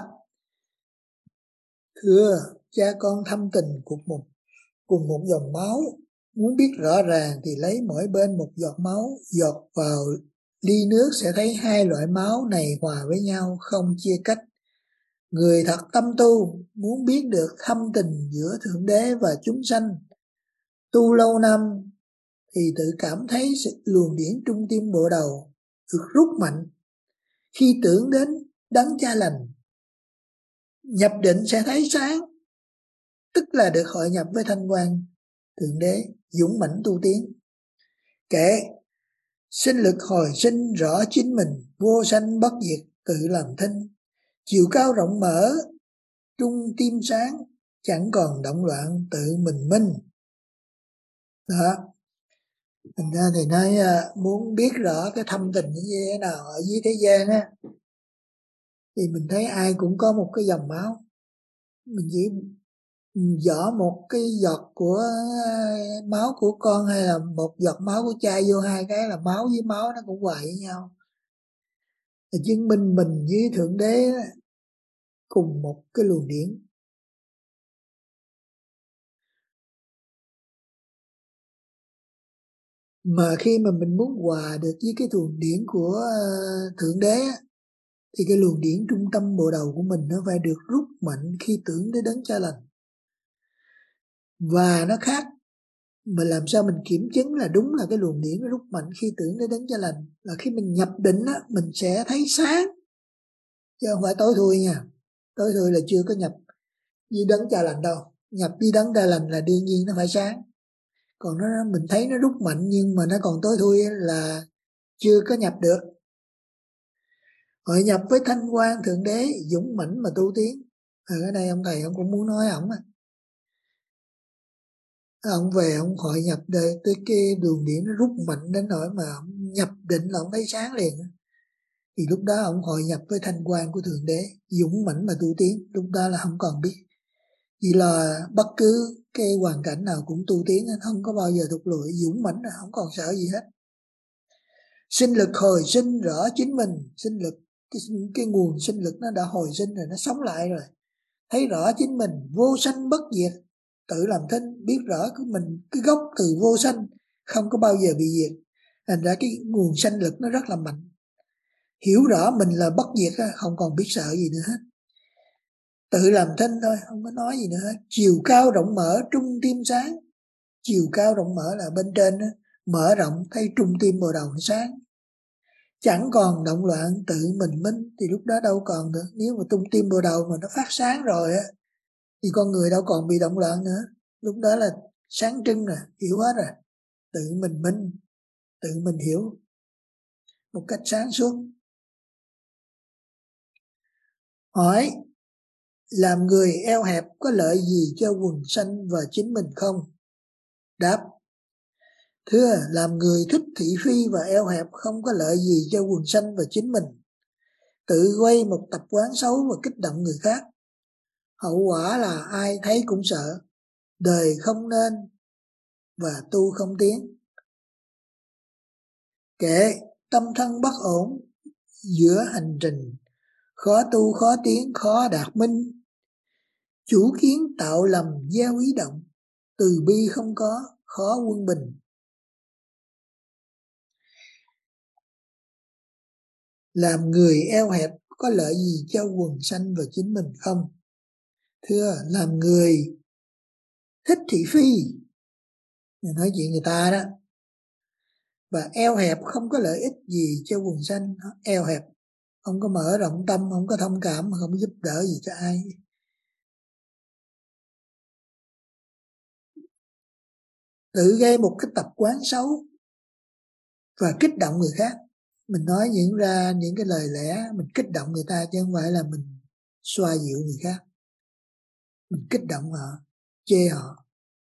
thưa, cha con thâm tình cùng một dòng máu, muốn biết rõ ràng thì lấy mỗi bên một giọt máu, giọt vào ly nước sẽ thấy hai loại máu này hòa với nhau, không chia cách. Người thật tâm tu muốn biết được thâm tình giữa Thượng Đế và chúng sanh, tu lâu năm thì tự cảm thấy sự luồng điển trung tim bộ đầu được rút mạnh. Khi tưởng đến đấng cha lành, nhập định sẽ thấy sáng, tức là được hội nhập với thanh quan Thượng Đế, dũng mãnh tu tiến. Kể sinh lực hồi sinh rõ chính mình, vô sanh bất diệt tự làm thinh, chiều cao rộng mở trung tim sáng, chẳng còn động loạn tự mình minh. Đó, thành ra thầy nói muốn biết rõ cái thâm tình như thế nào ở dưới thế gian á, thì mình thấy ai cũng có một cái dòng máu, mình chỉ giỏ một cái giọt của máu của con hay là một giọt máu của cha vô hai cái là máu với máu nó cũng hòa với nhau, là chứng minh mình với Thượng Đế cùng một cái luồng điển. Mà khi mà mình muốn hòa được với cái luồng điển của Thượng Đế thì cái luồng điển trung tâm bộ đầu của mình nó phải được rút mạnh khi tưởng tới Đấng Cha Lành. Và nó khác, mình làm sao mình kiểm chứng là đúng là cái luồng điển nó rút mạnh khi tưởng tới Đấng Cha Lành, là khi mình nhập định á, mình sẽ thấy sáng, chứ không phải tối thui nha. Tối thui là chưa có nhập với Đấng Cha Lành đâu. Nhập với Đấng Cha Lành là đương nhiên nó phải sáng. Còn nó mình thấy nó rút mạnh nhưng mà nó còn tối thui là chưa có nhập được. Hội nhập với thanh quan Thượng Đế dũng mãnh mà tu tiến. Ở đây ông thầy ông cũng muốn nói ổng á, ông về ông hội nhập đây tới cái đường điển nó rút mạnh đến nỗi mà ông nhập định là ông thấy sáng liền. Thì lúc đó ông hội nhập với thanh quan của Thượng Đế dũng mãnh mà tu tiến. Lúc đó là không còn biết, chỉ là bất cứ cái hoàn cảnh nào cũng tu tiến, không có bao giờ thụt lùi, dũng mãnh, không còn sợ gì hết. Sinh lực hồi sinh rõ chính mình, sinh lực cái nguồn sinh lực nó đã hồi sinh rồi, nó sống lại rồi, thấy rõ chính mình vô sanh bất diệt, tự làm thinh, biết rõ của mình cái gốc từ vô sanh không có bao giờ bị diệt, thành ra cái nguồn sanh lực nó rất là mạnh. Hiểu rõ mình là bất diệt, không còn biết sợ gì nữa hết, tự làm thinh thôi, không có nói gì nữa hết. Chiều cao rộng mở trung tim sáng, chiều cao rộng mở là bên trên đó, mở rộng thấy trung tim bồ đầu nó sáng, chẳng còn động loạn tự mình minh. Thì lúc đó đâu còn nữa, nếu mà trung tim bồ đầu mà nó phát sáng rồi á thì con người đâu còn bị động loạn nữa. Lúc đó là sáng trưng rồi, hiểu hết rồi, tự mình minh, tự mình hiểu một cách sáng suốt. Hỏi: làm người eo hẹp có lợi gì cho quần sanh và chính mình không? Đáp: thưa, làm người thích thị phi và eo hẹp không có lợi gì cho quần sanh và chính mình. Tự quay một tập quán xấu và kích động người khác, hậu quả là ai thấy cũng sợ, đời không nên và tu không tiến. Kệ tâm thân bất ổn giữa hành trình, khó tu khó tiến khó đạt minh. Chủ kiến tạo lầm gieo ý động, từ bi không có khó quân bình. Làm người eo hẹp có lợi gì cho quần sanh và chính mình không? Thưa, làm người thích thị phi, nói chuyện người ta đó, và eo hẹp không có lợi ích gì cho quần sanh. Eo hẹp, không có mở rộng tâm, không có thông cảm, không có giúp đỡ gì cho ai. Tự gây một cái tập quán xấu và kích động người khác. Mình nói ra những cái lời lẽ mình kích động người ta, chứ không phải là mình xoa dịu người khác. Mình kích động họ, chê họ.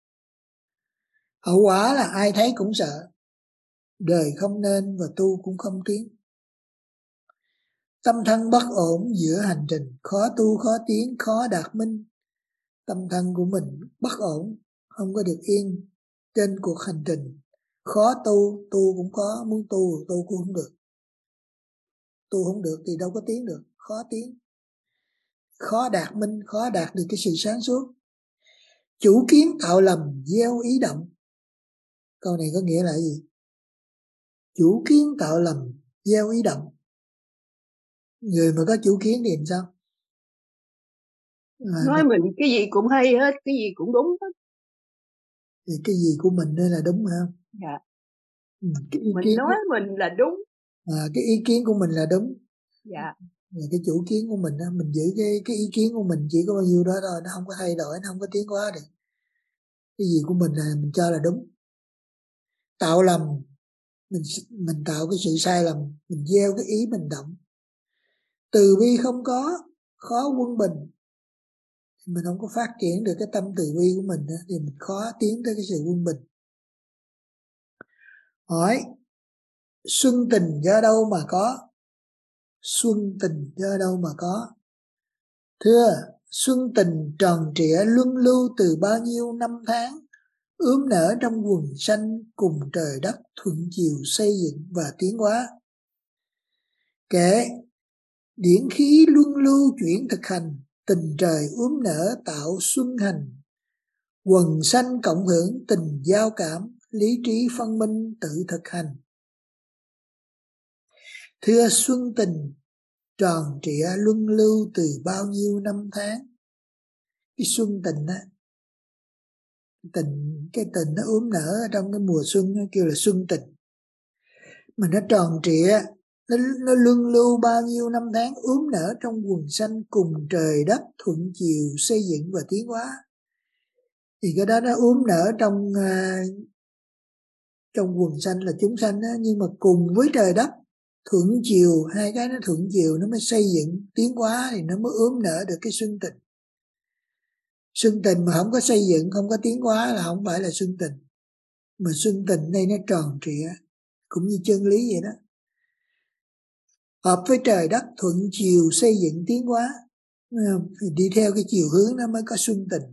Hậu quả là ai thấy cũng sợ, đời không nên và tu cũng không tiến. Tâm thân bất ổn giữa hành trình, khó tu khó tiến khó đạt minh. Tâm thân của mình bất ổn, không có được yên trên cuộc hành trình, khó tu, tu cũng khó, muốn tu cũng không được. Tu không được thì đâu có tiến được, khó tiến, khó đạt minh, khó đạt được cái sự sáng suốt. Chủ kiến tạo lầm gieo ý động. Câu này có nghĩa là gì? Chủ kiến tạo lầm gieo ý động. Người mà có chủ kiến thì làm sao? Nói mình cái gì cũng hay hết, cái gì cũng đúng hết. Thì cái gì của mình nên là đúng không? Dạ. Cái ý Mình kiến nói mình là đúng. cái ý kiến của mình là đúng. Dạ. Cái chủ kiến của mình đó, mình giữ cái ý kiến của mình chỉ có bao nhiêu đó thôi, nó không có thay đổi, nó không có tiến hóa được. Cái gì của mình là mình cho là đúng. Tạo lầm, mình tạo cái sự sai lầm, mình gieo cái ý mình động. Từ bi không có khó quân bình. Mình không có phát triển được cái tâm từ bi của mình thì mình khó tiến tới cái sự quân bình. Hỏi: xuân tình do đâu mà có? Xuân tình do đâu mà có? Thưa, xuân tình tròn trịa luân lưu từ bao nhiêu năm tháng, ươm nở trong quần xanh cùng trời đất thuận chiều xây dựng và tiến hóa. Kể điển khí luân lưu chuyển thực hành, tình trời ươm nở tạo xuân hành, quần xanh cộng hưởng tình giao cảm, lý trí phân minh tự thực hành. Thưa xuân tình tròn trịa luân lưu từ bao nhiêu năm tháng. Cái xuân tình á, cái tình nó ươm nở ở trong cái mùa xuân nó kêu là xuân tình. Mà nó tròn trịa, nó luân lưu bao nhiêu năm tháng, ươm nở trong quần xanh cùng trời đất thuận chiều xây dựng và tiến hóa. Thì cái đó nó ươm nở trong quần xanh là chúng sanh đó, nhưng mà cùng với trời đất thuận chiều, hai cái nó thuận chiều nó mới xây dựng tiến hóa, thì nó mới ươm nở được cái xuân tình. Xuân tình mà không có xây dựng, không có tiến hóa là không phải là xuân tình. Mà xuân tình đây nó tròn trịa, cũng như chân lý vậy đó. Hợp với trời đất thuận chiều xây dựng tiến hóa, thì đi theo cái chiều hướng nó mới có xuân tình.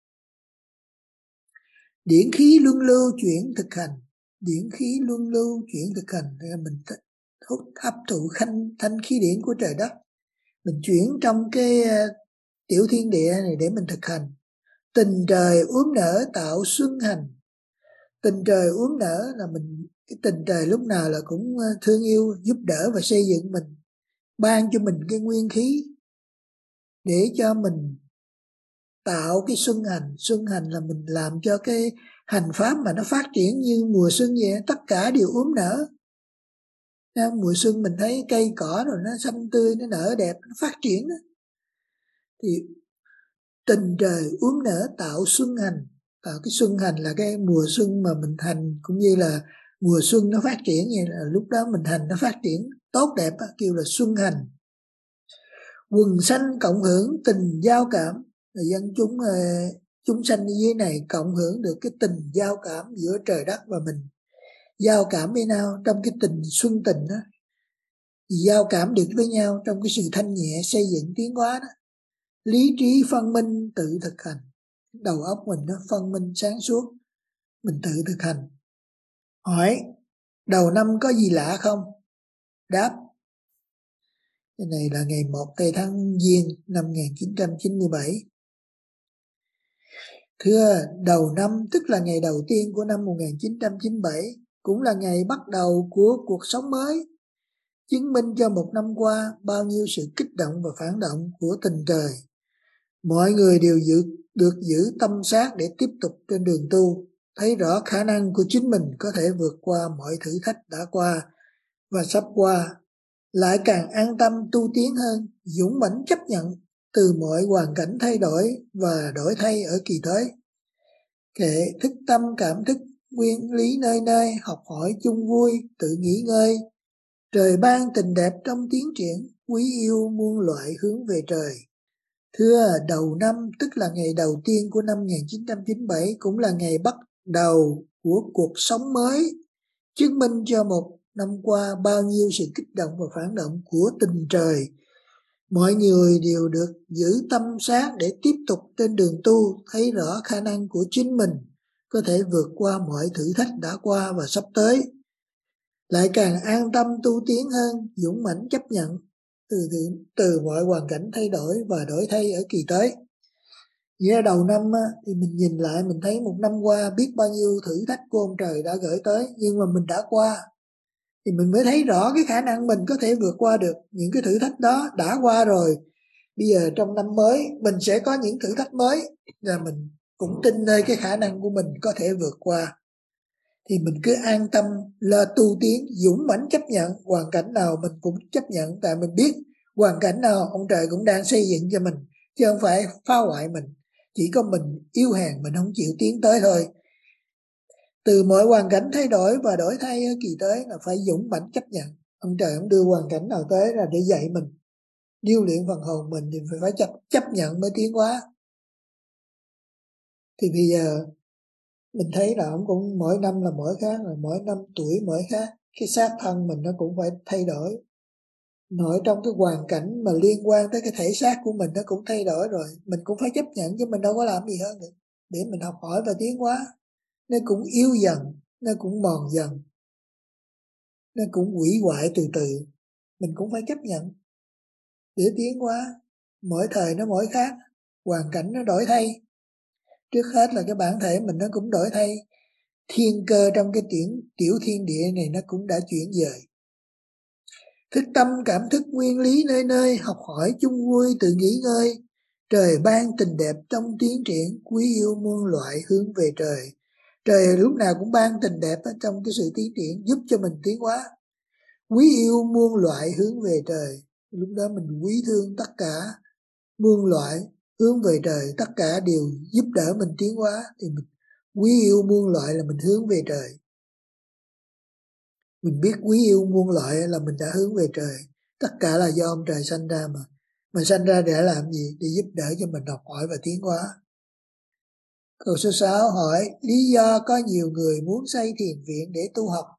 Điển khí luân lưu chuyển thực hành, điển khí luân lưu chuyển thực hành thì mình hấp thụ thanh khí điển của trời đất, mình chuyển trong cái tiểu thiên địa này để mình thực hành. Tình trời ươm nở tạo xuân hành. Tình trời ươm nở là mình, cái tình trời lúc nào là cũng thương yêu, giúp đỡ và xây dựng mình, ban cho mình cái nguyên khí để cho mình tạo cái xuân hành. Xuân hành là mình làm cho cái hành pháp mà nó phát triển như mùa xuân vậy, tất cả đều ươm nở. Mùa xuân mình thấy cây cỏ rồi nó xanh tươi, nó nở đẹp, nó phát triển đó. Thì tình trời ươm nở tạo xuân hành. Tạo cái xuân hành là cái mùa xuân mà mình hành, cũng như là mùa xuân nó phát triển vậy, là lúc đó mình hành nó phát triển tốt đẹp đó, kêu là xuân hành. Quần sanh cộng hưởng tình giao cảm, là dân chúng sanh dưới này cộng hưởng được cái tình giao cảm giữa trời đất và mình. Giao cảm với nhau trong cái tình xuân tình đó, thì giao cảm được với nhau trong cái sự thanh nhẹ xây dựng tiến hóa đó. Lý trí phân minh tự thực hành, đầu óc mình nó phân minh sáng suốt, mình tự thực hành. Hỏi đầu năm có gì lạ không? Đáp cái này là ngày 1 tây tháng Giêng năm 1997. Thưa, đầu năm tức là ngày đầu tiên của năm 1997, cũng là ngày bắt đầu của cuộc sống mới, chứng minh cho một năm qua bao nhiêu sự kích động và phản động của tình trời. Mọi người đều được giữ tâm sát để tiếp tục trên đường tu, thấy rõ khả năng của chính mình có thể vượt qua mọi thử thách đã qua và sắp qua, lại càng an tâm tu tiến hơn, dũng mãnh chấp nhận từ mọi hoàn cảnh thay đổi và đổi thay ở kỳ tới. Kệ thức tâm cảm thức nguyên lý nơi nơi, học hỏi chung vui, tự nghỉ ngơi. Trời ban tình đẹp trong tiến triển, quý yêu muôn loại hướng về trời. Thưa, đầu năm tức là ngày đầu tiên của năm 1997, cũng là ngày bắt đầu của cuộc sống mới, chứng minh cho một năm qua bao nhiêu sự kích động và phản động của tình trời. Mọi người đều được giữ tâm sát để tiếp tục trên đường tu, thấy rõ khả năng của chính mình có thể vượt qua mọi thử thách đã qua và sắp tới, lại càng an tâm tu tiến hơn, dũng mãnh chấp nhận từ mọi hoàn cảnh thay đổi và đổi thay ở kỳ tới. Vậy đầu năm thì mình nhìn lại, mình thấy một năm qua biết bao nhiêu thử thách của ông trời đã gửi tới, nhưng mà mình đã qua, thì mình mới thấy rõ cái khả năng mình có thể vượt qua được những cái thử thách đó. Đã qua rồi, bây giờ trong năm mới mình sẽ có những thử thách mới, và mình cũng tin nơi cái khả năng của mình có thể vượt qua. Thì mình cứ an tâm lo tu tiến, dũng mãnh chấp nhận, hoàn cảnh nào mình cũng chấp nhận, tại mình biết hoàn cảnh nào ông trời cũng đang xây dựng cho mình, chứ không phải phá hoại mình. Chỉ có mình yếu hèn, mình không chịu tiến tới thôi. Từ mọi hoàn cảnh thay đổi và đổi thay ở kỳ tới là phải dũng mãnh chấp nhận. Ông trời không đưa hoàn cảnh nào tới là để dạy mình, điêu luyện phần hồn mình, thì phải chấp nhận mới tiến hóa. Thì bây giờ mình thấy là ông cũng mỗi năm là mỗi khác, là mỗi năm tuổi mỗi khác, cái xác thân mình nó cũng phải thay đổi. Nội trong cái hoàn cảnh mà liên quan tới cái thể xác của mình nó cũng thay đổi rồi, mình cũng phải chấp nhận chứ mình đâu có làm gì hơn được. Để mình học hỏi và tiến hóa. Nó cũng yếu dần, nó cũng mòn dần, nó cũng hủy hoại từ từ. Mình cũng phải chấp nhận để tiến hóa. Mỗi thời nó mỗi khác, hoàn cảnh nó đổi thay. Trước hết là cái bản thể mình nó cũng đổi thay. Thiên cơ trong cái tiểu thiên địa này nó cũng đã chuyển dời. Thức tâm cảm thức nguyên lý nơi nơi, học hỏi chung vui tự nghỉ ngơi. Trời ban tình đẹp trong tiến triển, quý yêu muôn loại hướng về trời. Trời lúc nào cũng ban tình đẹp trong cái sự tiến triển, giúp cho mình tiến hóa. Quý yêu muôn loại hướng về trời. Lúc đó mình quý thương tất cả muôn loại hướng về trời, tất cả đều giúp đỡ mình tiến hóa. Thì mình quý yêu muôn loại là mình hướng về trời. Mình biết quý yêu muôn loại là mình đã hướng về trời. Tất cả là do ông trời sanh ra mà. Mình sanh ra để làm gì? Để giúp đỡ cho mình học hỏi và tiến hóa. Câu số 6 hỏi lý do có nhiều người muốn xây thiền viện để tu học.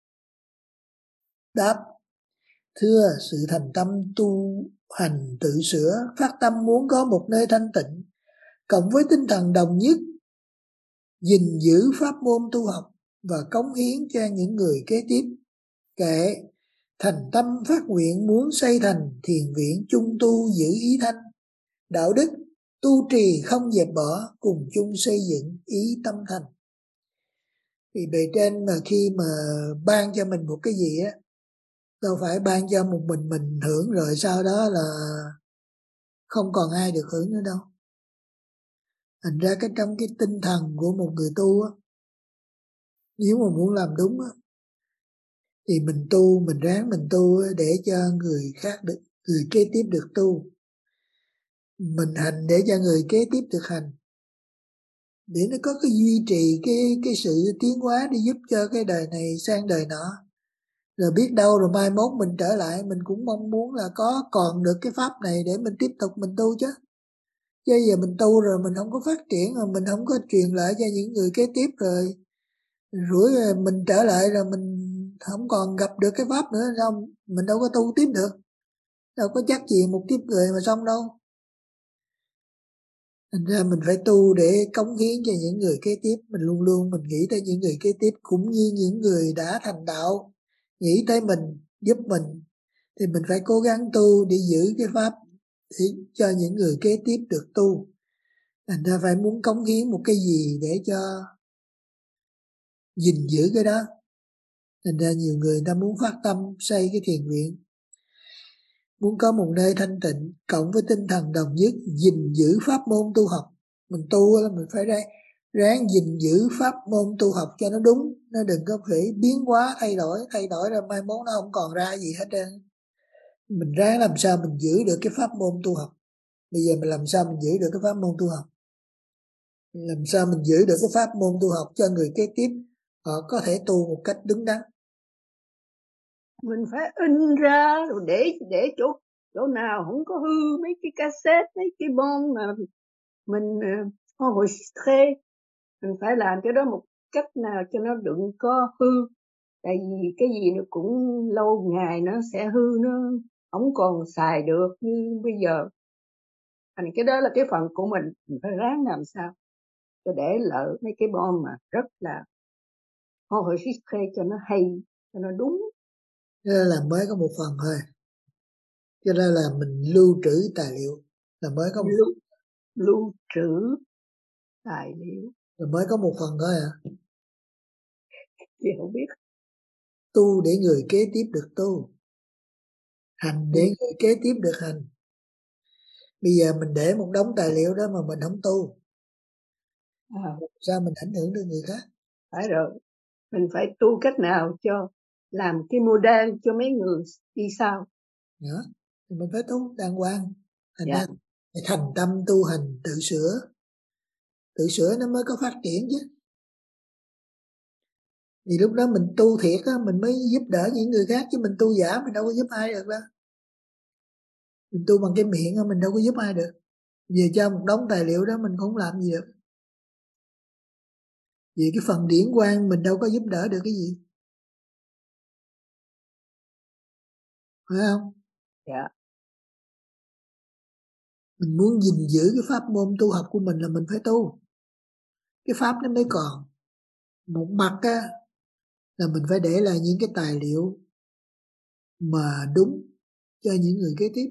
Đáp: thưa, sự thành tâm tu hành tự sửa, phát tâm muốn có một nơi thanh tịnh, cộng với tinh thần đồng nhất, gìn giữ pháp môn tu học và cống hiến cho những người kế tiếp. Kệ thành tâm phát nguyện muốn xây thành thiền viện chung tu giữ ý thanh, đạo đức, tu trì không dẹp bỏ, cùng chung xây dựng ý tâm thành. Thì bề trên mà khi mà ban cho mình một cái gì á, đâu phải ban cho một mình hưởng rồi sau đó là không còn ai được hưởng nữa đâu. Thành ra cái trong cái tinh thần của một người tu á, nếu mà muốn làm đúng á, thì mình tu, mình ráng mình tu để cho người khác được, người kế tiếp được tu. Mình hành để cho người kế tiếp được hành. Để nó có cái duy trì cái sự tiến hóa để giúp cho cái đời này sang đời nọ. Rồi biết đâu rồi mai mốt mình trở lại, mình cũng mong muốn là có còn được cái pháp này để mình tiếp tục mình tu chứ. Chứ giờ mình tu rồi mình không có phát triển, rồi mình không có truyền lại cho những người kế tiếp rồi. Rủi rồi mình trở lại rồi mình không còn gặp được cái pháp nữa, không mình đâu có tu tiếp được. Đâu có chắc gì một kiếp người mà xong đâu. Thành ra mình phải tu để cống hiến cho những người kế tiếp. Mình luôn luôn mình nghĩ tới những người kế tiếp cũng như những người đã thành đạo. Nghĩ tới mình, giúp mình. Thì mình phải cố gắng tu để giữ cái pháp để cho những người kế tiếp được tu. Thành ra phải muốn cống hiến một cái gì để cho gìn giữ cái đó. Thành ra nhiều người ta muốn phát tâm xây cái thiền viện, muốn có một nơi thanh tịnh, cộng với tinh thần đồng nhất, gìn giữ pháp môn tu học. Mình tu là mình phải ráng gìn giữ pháp môn tu học cho nó đúng, nó đừng có phải biến hóa thay đổi ra mai mốt nó không còn ra gì hết trơn. Mình ráng làm sao mình giữ được cái pháp môn tu học. Bây giờ mình làm sao mình giữ được cái pháp môn tu học, làm sao mình giữ được cái pháp môn tu học cho người kế tiếp họ có thể tu một cách đúng đắn. Mình phải in ra rồi để chỗ nào không có hư, mấy cái cassette, mấy cái bon mà mình enregistré, mình phải làm cái đó một cách nào cho nó đừng có hư. Tại vì cái gì nó cũng lâu ngày nó sẽ hư, nó không còn xài được như bây giờ. Thành cái đó là cái phần của mình phải ráng làm sao cho để lỡ mấy cái bon mà rất là enregistré cho nó hay, cho nó đúng. Cho nên là mới có một phần thôi. Cho nên là mình lưu trữ tài liệu là mới có một phần. Lưu trữ tài liệu Là mới có một phần thôi à. thì không biết. Tu để người kế tiếp được tu, hành để người kế tiếp được hành. Bây giờ mình để một đống tài liệu đó mà mình không tu, sao mình ảnh hưởng đến người khác? Phải rồi, mình phải tu cách nào cho làm cái model cho mấy người đi sau. Đó. Thì mình phải tu đàng hoàng. Thành Dạ. ra phải thành tâm tu hành tự sửa nó mới có phát triển chứ. Thì lúc đó mình tu thiệt á, mình mới giúp đỡ những người khác, chứ mình tu giả mình đâu có giúp ai được đâu. Mình tu bằng cái miệng á, mình đâu có giúp ai được. Về cho một đống tài liệu đó mình không làm gì được. Vì cái phần điển quang mình đâu có giúp đỡ được cái gì, phải không? Dạ. Mình muốn gìn giữ cái pháp môn tu học của mình là mình phải tu, cái pháp nó mới còn. Một mặt á là mình phải để lại những cái tài liệu mà đúng cho những người kế tiếp.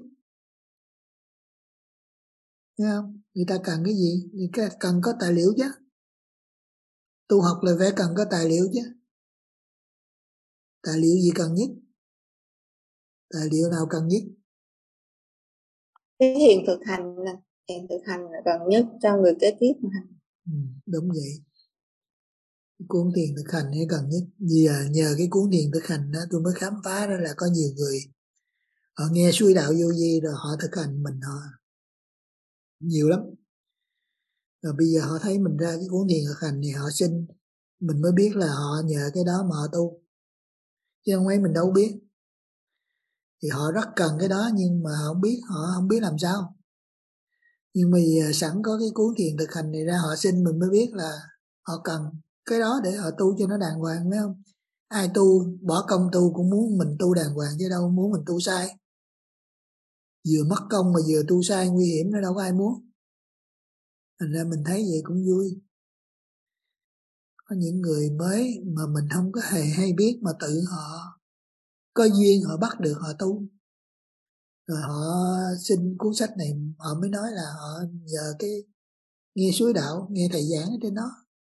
Thấy không? Người ta cần cái gì? Người ta cần có tài liệu chứ. Tu học là phải cần có tài liệu chứ. Tài liệu gì cần nhất? Tài liệu nào cần nhất? Cái thiền thực hành là gần nhất cho người kế tiếp mà. Đúng vậy. Cuốn thiền thực hành ấy cần nhất. Nhờ cái cuốn thiền thực hành đó tôi mới khám phá ra là có nhiều người họ nghe suy đạo vô vi rồi họ thực hành mình họ nhiều lắm. Rồi bây giờ họ thấy mình ra cái cuốn thiền thực hành thì họ xin, mình mới biết là họ nhờ cái đó mà họ tu, chứ không ấy mình đâu biết. Thì họ rất cần cái đó nhưng mà họ không biết làm sao. Nhưng mà sẵn có cái cuốn thiền thực hành này ra họ xin, mình mới biết là họ cần cái đó để họ tu cho nó đàng hoàng, phải không? Ai tu bỏ công tu cũng muốn mình tu đàng hoàng chứ đâu muốn mình tu sai. Vừa mất công mà vừa tu sai nguy hiểm, nó đâu có ai muốn. Thành ra mình thấy vậy cũng vui. Có những người mới mà mình không có hề hay biết mà tự họ có duyên họ bắt được họ tu. Rồi họ xin cuốn sách này, họ mới nói là họ nhờ cái nghe suối đạo, nghe thầy giảng ở trên đó.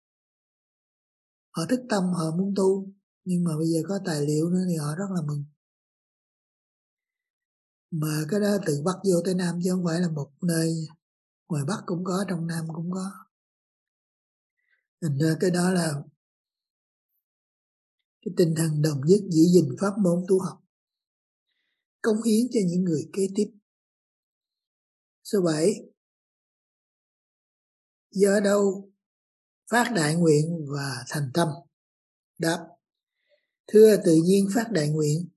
Họ thức tâm họ muốn tu, nhưng mà bây giờ có tài liệu nữa thì họ rất là mừng. Mà cái đó từ Bắc vô tới Nam chứ không phải là một nơi, ngoài Bắc cũng có, trong Nam cũng có. Thành ra cái đó là cái tinh thần đồng nhất giữ gìn pháp môn tu học, cống hiến cho những người kế tiếp. Số 7. Do đâu phát đại nguyện và thành tâm? Đáp: thưa, tự nhiên phát đại nguyện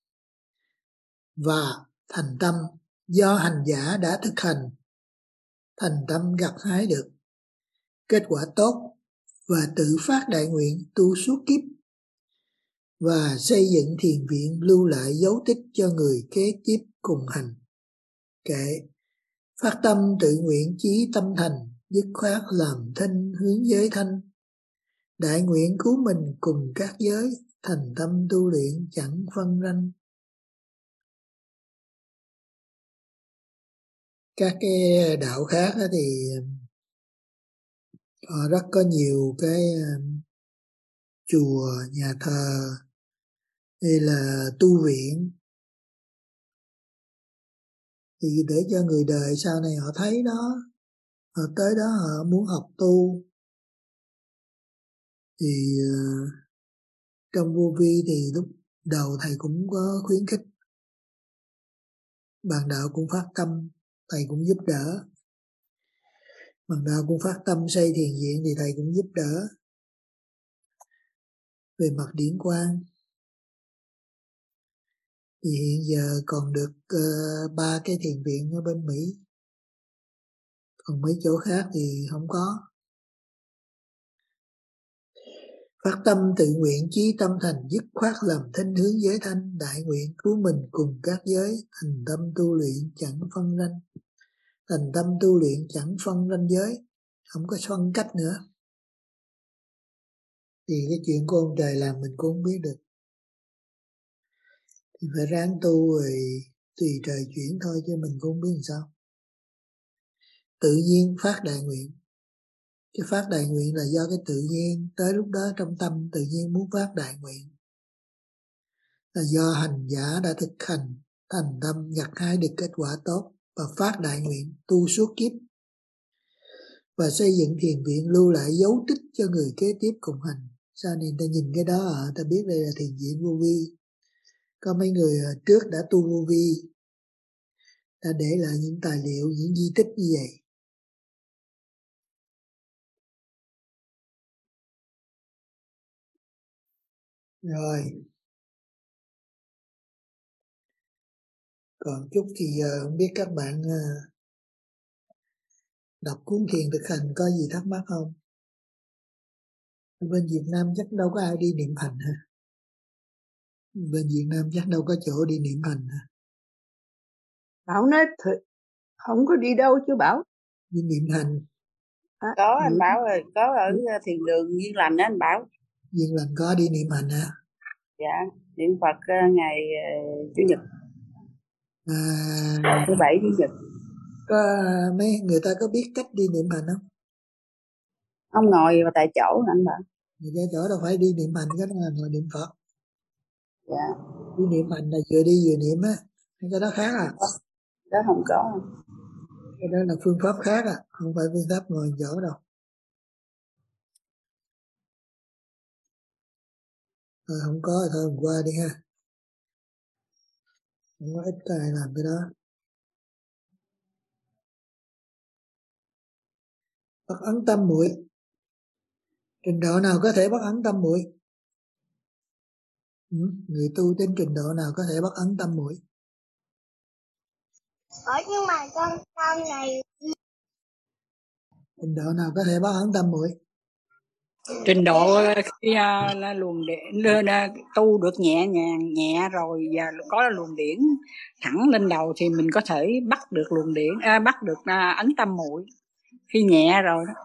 và thành tâm do hành giả đã thực hành, thành tâm gặt hái được kết quả tốt và tự phát đại nguyện tu suốt kiếp và xây dựng thiền viện lưu lại dấu tích cho người kế tiếp cùng hành. Kệ: phát tâm tự nguyện chí tâm thành, dứt khoát làm thinh hướng giới thanh. Đại nguyện cứu mình cùng các giới, thành tâm tu luyện chẳng phân ranh. Các cái đạo khác thì họ rất có nhiều cái chùa, nhà thờ hay là tu viện, thì để cho người đời sau này họ thấy đó, họ tới đó họ muốn học tu. Thì trong vô vi thì lúc đầu thầy cũng có khuyến khích, bạn đạo cũng phát tâm, thầy cũng giúp đỡ. Bạn đạo cũng phát tâm xây thiền viện thì thầy cũng giúp đỡ về mặt điển quang. Thì hiện giờ còn được 3 cái thiền viện ở bên Mỹ, còn mấy chỗ khác thì không có. Phát tâm tự nguyện chí tâm thành, dứt khoát làm thinh hướng giới thanh. Đại nguyện cứu mình cùng các giới, thành tâm tu luyện chẳng phân ranh. Thành tâm tu luyện chẳng phân ranh giới, không có phân cách nữa. Thì cái chuyện của ông trời làm mình cũng không biết được, thì phải ráng tu rồi tùy trời chuyển thôi, chứ mình cũng không biết làm sao. Tự nhiên phát đại nguyện. Cái phát đại nguyện là do cái tự nhiên, tới lúc đó trong tâm tự nhiên muốn phát đại nguyện, là do hành giả đã thực hành, thành tâm gặt hái được kết quả tốt và phát đại nguyện tu suốt kiếp và xây dựng thiền viện lưu lại dấu tích cho người kế tiếp cùng hành. Sao nên ta nhìn cái đó ta biết đây là thiền viện vô vi. Có mấy người trước đã tu vô vi, đã để lại những tài liệu, những di tích như vậy. Rồi, còn chút thì không biết các bạn đọc cuốn thiền thực hành có gì thắc mắc không? Bên Việt Nam chắc đâu có ai đi niệm hành ha. Bên Việt Nam chắc đâu có chỗ đi niệm hành ha. Bảo nói không có đi đâu chứ Bảo. Đi niệm hành. Có anh Bảo rồi, có ở thiền đường Duyên Lành đó anh Bảo. Duyên Lành có đi niệm hành hả? Dạ, niệm Phật ngày Chủ nhật, thứ Bảy Chủ nhật. Có mấy người ta có biết cách đi niệm hành không? Ông ngồi vào tại chỗ anh Bảo. Người ta chỗ đâu phải đi niệm hành, cái đó là ngồi niệm Phật. Dạ. Đi niệm hành là vừa đi vừa niệm á, cái đó khác à? Đó không có. Cái đó là phương pháp khác à, không phải phương pháp ngồi chỗ đâu. Rồi không có thì thôi qua đi ha. Không có ít có ai làm cái đó. Bắt ấn tâm muội. Trình độ nào có thể bắt ấn tâm muội? Người tu trên trình độ nào có thể bắt ấn tâm muội? Nhưng mà con này Trình độ nào có thể bắt ấn tâm muội? Trình độ khi là luồng điện tu được nhẹ nhàng nhẹ rồi và có luồng điển thẳng lên đầu thì mình có thể bắt được luồng điển, bắt được ấn tâm muội khi nhẹ rồi đó.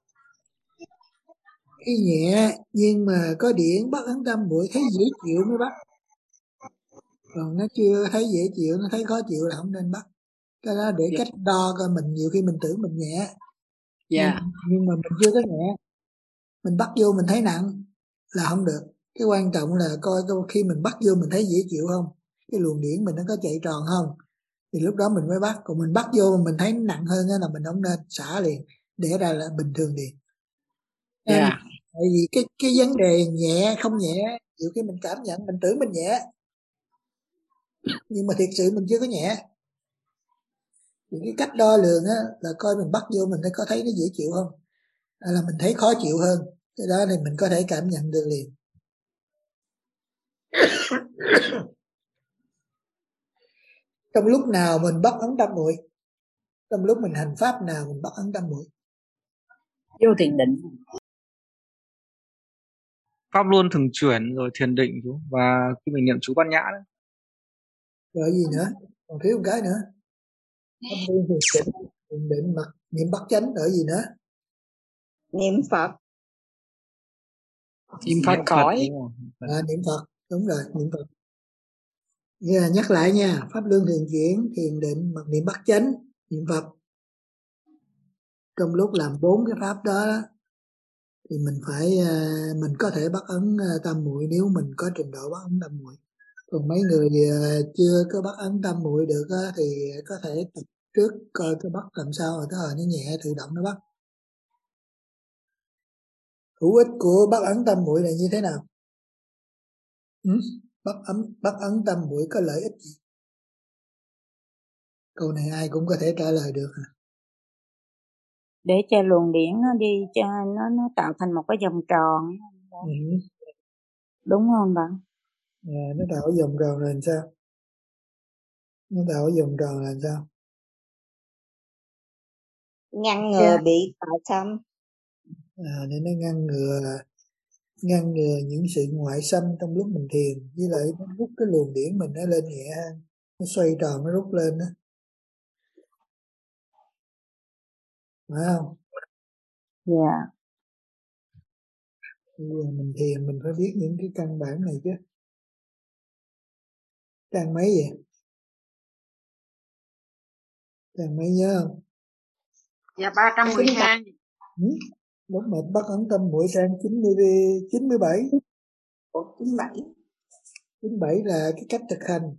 Khi nhẹ nhưng mà có điển bắt ấn tâm muội thấy dễ chịu mới bắt. Còn nó chưa thấy dễ chịu, nó thấy khó chịu là không nên bắt. Cái đó để cách đo coi mình, nhiều khi mình tưởng mình nhẹ. Nhưng mà mình chưa có nhẹ. Mình bắt vô mình thấy nặng là không được. Cái quan trọng là coi khi mình bắt vô mình thấy dễ chịu không, cái luồng điển mình nó có chạy tròn không, thì lúc đó mình mới bắt. Còn mình bắt vô mà mình thấy nặng hơn là mình không nên, xả liền, để ra là bình thường liền. Tại vì cái vấn đề nhẹ không nhẹ, nhiều khi mình cảm nhận mình tưởng mình nhẹ nhưng mà thiệt sự mình chưa có nhẹ. Thì cái cách đo lường á là coi mình bắt vô mình có thấy nó dễ chịu không, hay là mình thấy khó chịu hơn. Cái đó thì mình có thể cảm nhận được liền. Trong lúc nào mình bắt ấn tâm muội? Trong lúc mình hành pháp nào mình bắt ấn tâm muội? Vô thiền định. Pháp luôn thường chuyển rồi thiền định chú, và khi mình niệm chú Bát Nhã đấy. Rồi gì nữa? Còn thiếu một cái nữa. Pháp luôn thiền định, mặc niệm bắt chánh, rồi gì nữa? Niệm Phật. Niệm Phật cõi. Niệm Phật, đúng rồi, niệm Phật. Nhắc lại nha, pháp luân thường chuyển, thiền định, mặc niệm bắt chánh, niệm Phật. Trong lúc làm 4 cái pháp đó thì mình có thể bắt ấn tâm muội nếu mình có trình độ bắt ấn tâm muội. Còn mấy người chưa có bắt ấn tâm muội được thì có thể tập trước coi cái bắt làm sao, rồi tới hồi nó nhẹ tự động nó bắt. Hữu ích của bắt ấn tâm muội là như thế nào? Bắt ấn tâm muội có lợi ích gì? Câu này ai cũng có thể trả lời được hả? Để cho luồng điển nó đi, cho nó tạo thành một cái vòng tròn. Đúng không bạn? Nó tạo cái vòng tròn là làm sao? Nó tạo cái vòng tròn là làm sao? Ngăn ngừa bị tạo xâm. Nên nó ngăn ngừa những sự ngoại xâm trong lúc mình thiền, với lại nó rút cái luồng điển mình nó lên nhẹ hơn, nó xoay tròn, nó rút lên đó, phải không? Dạ. Bây giờ mình thiền mình phải biết những cái căn bản này chứ. Trang mấy vậy? Trang mấy nhớ không? Dạ 312. Lúc mà bắt ấn tâm muội trang 97. 97 là cái cách thực hành.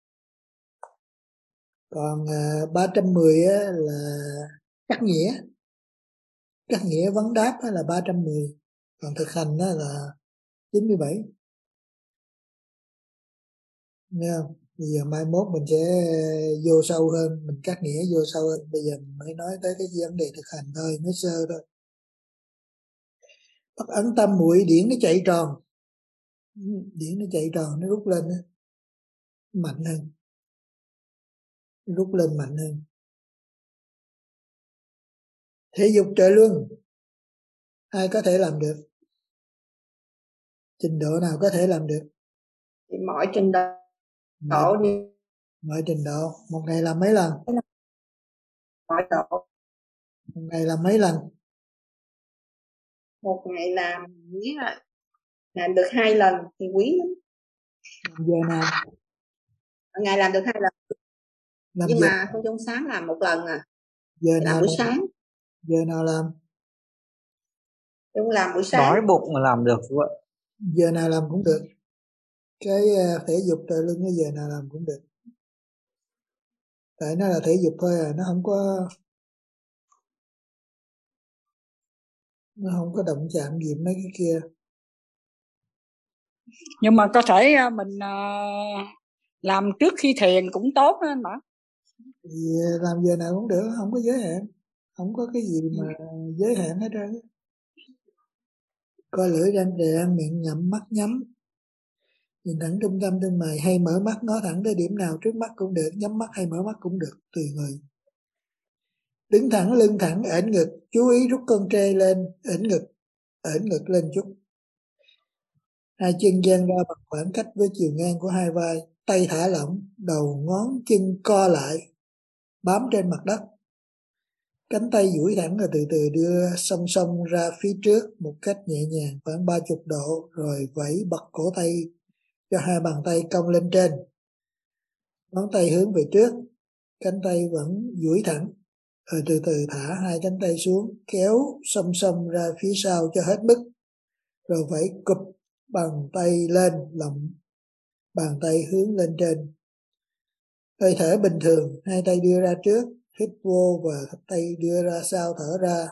Còn 310 là cắt nghĩa vấn đáp là 310. Còn thực hành là 97. Nghe không? Bây giờ mai mốt mình sẽ vô sâu hơn, mình cắt nghĩa vô sâu hơn. Bây giờ mình mới nói tới cái vấn đề thực hành thôi, nói sơ thôi. Bắt ấn tâm muội, điển nó chạy tròn. Điển nó chạy tròn, nó rút lên đó, mạnh hơn. Nó rút lên mạnh hơn. Thể dục trời luân, ai có thể làm được? Trình độ nào có thể làm được? Thì mọi trình độ đi. Mọi trình độ. Một ngày làm mấy lần? Mọi độ. Một ngày làm mấy lần? Một ngày làm nghĩ là làm được 2 lần thì quý lắm. Làm giờ nào? Một ngày làm được 2 lần. Làm Nhưng giờ, mà không, trong sáng làm một lần à. giờ Thì nào làm buổi làm? sáng. Giờ nào làm? Không làm buổi sáng. Đói bụng mà làm được chú ạ. Giờ nào làm cũng được. Cái thể dục trợ lưng cái giờ nào làm cũng được. Tại nó là thể dục thôi à, nó không có động chạm gì mấy cái kia. Nhưng mà có thể mình làm trước khi thiền cũng tốt đó anh Bảo. Thì làm giờ nào cũng được, không có giới hạn, không có cái gì mà giới hạn hết trơn. Coi lưỡi răng rè, miệng ngậm, mắt nhắm, nhìn thẳng trung tâm chân mày, hay mở mắt ngó thẳng tới điểm nào trước mắt cũng được, nhắm mắt hay mở mắt cũng được, tùy người. Đứng thẳng, lưng thẳng, ẻn ngực, chú ý rút con trê lên, ẻn ngực lên chút. Hai chân dang ra bằng khoảng cách với chiều ngang của hai vai, tay thả lỏng, đầu ngón chân co lại, bám trên mặt đất. Cánh tay duỗi thẳng rồi từ từ đưa song song ra phía trước một cách nhẹ nhàng khoảng 30 độ, rồi vẫy bật cổ tay cho hai bàn tay cong lên trên. Ngón tay hướng về trước, cánh tay vẫn duỗi thẳng, rồi từ từ thả hai cánh tay xuống, kéo song song ra phía sau cho hết mức, rồi vẫy cụp bàn tay lên, lòng bàn tay hướng lên trên. Hơi thở bình thường, hai tay đưa ra trước, hít vô và tay đưa ra sau, thở ra.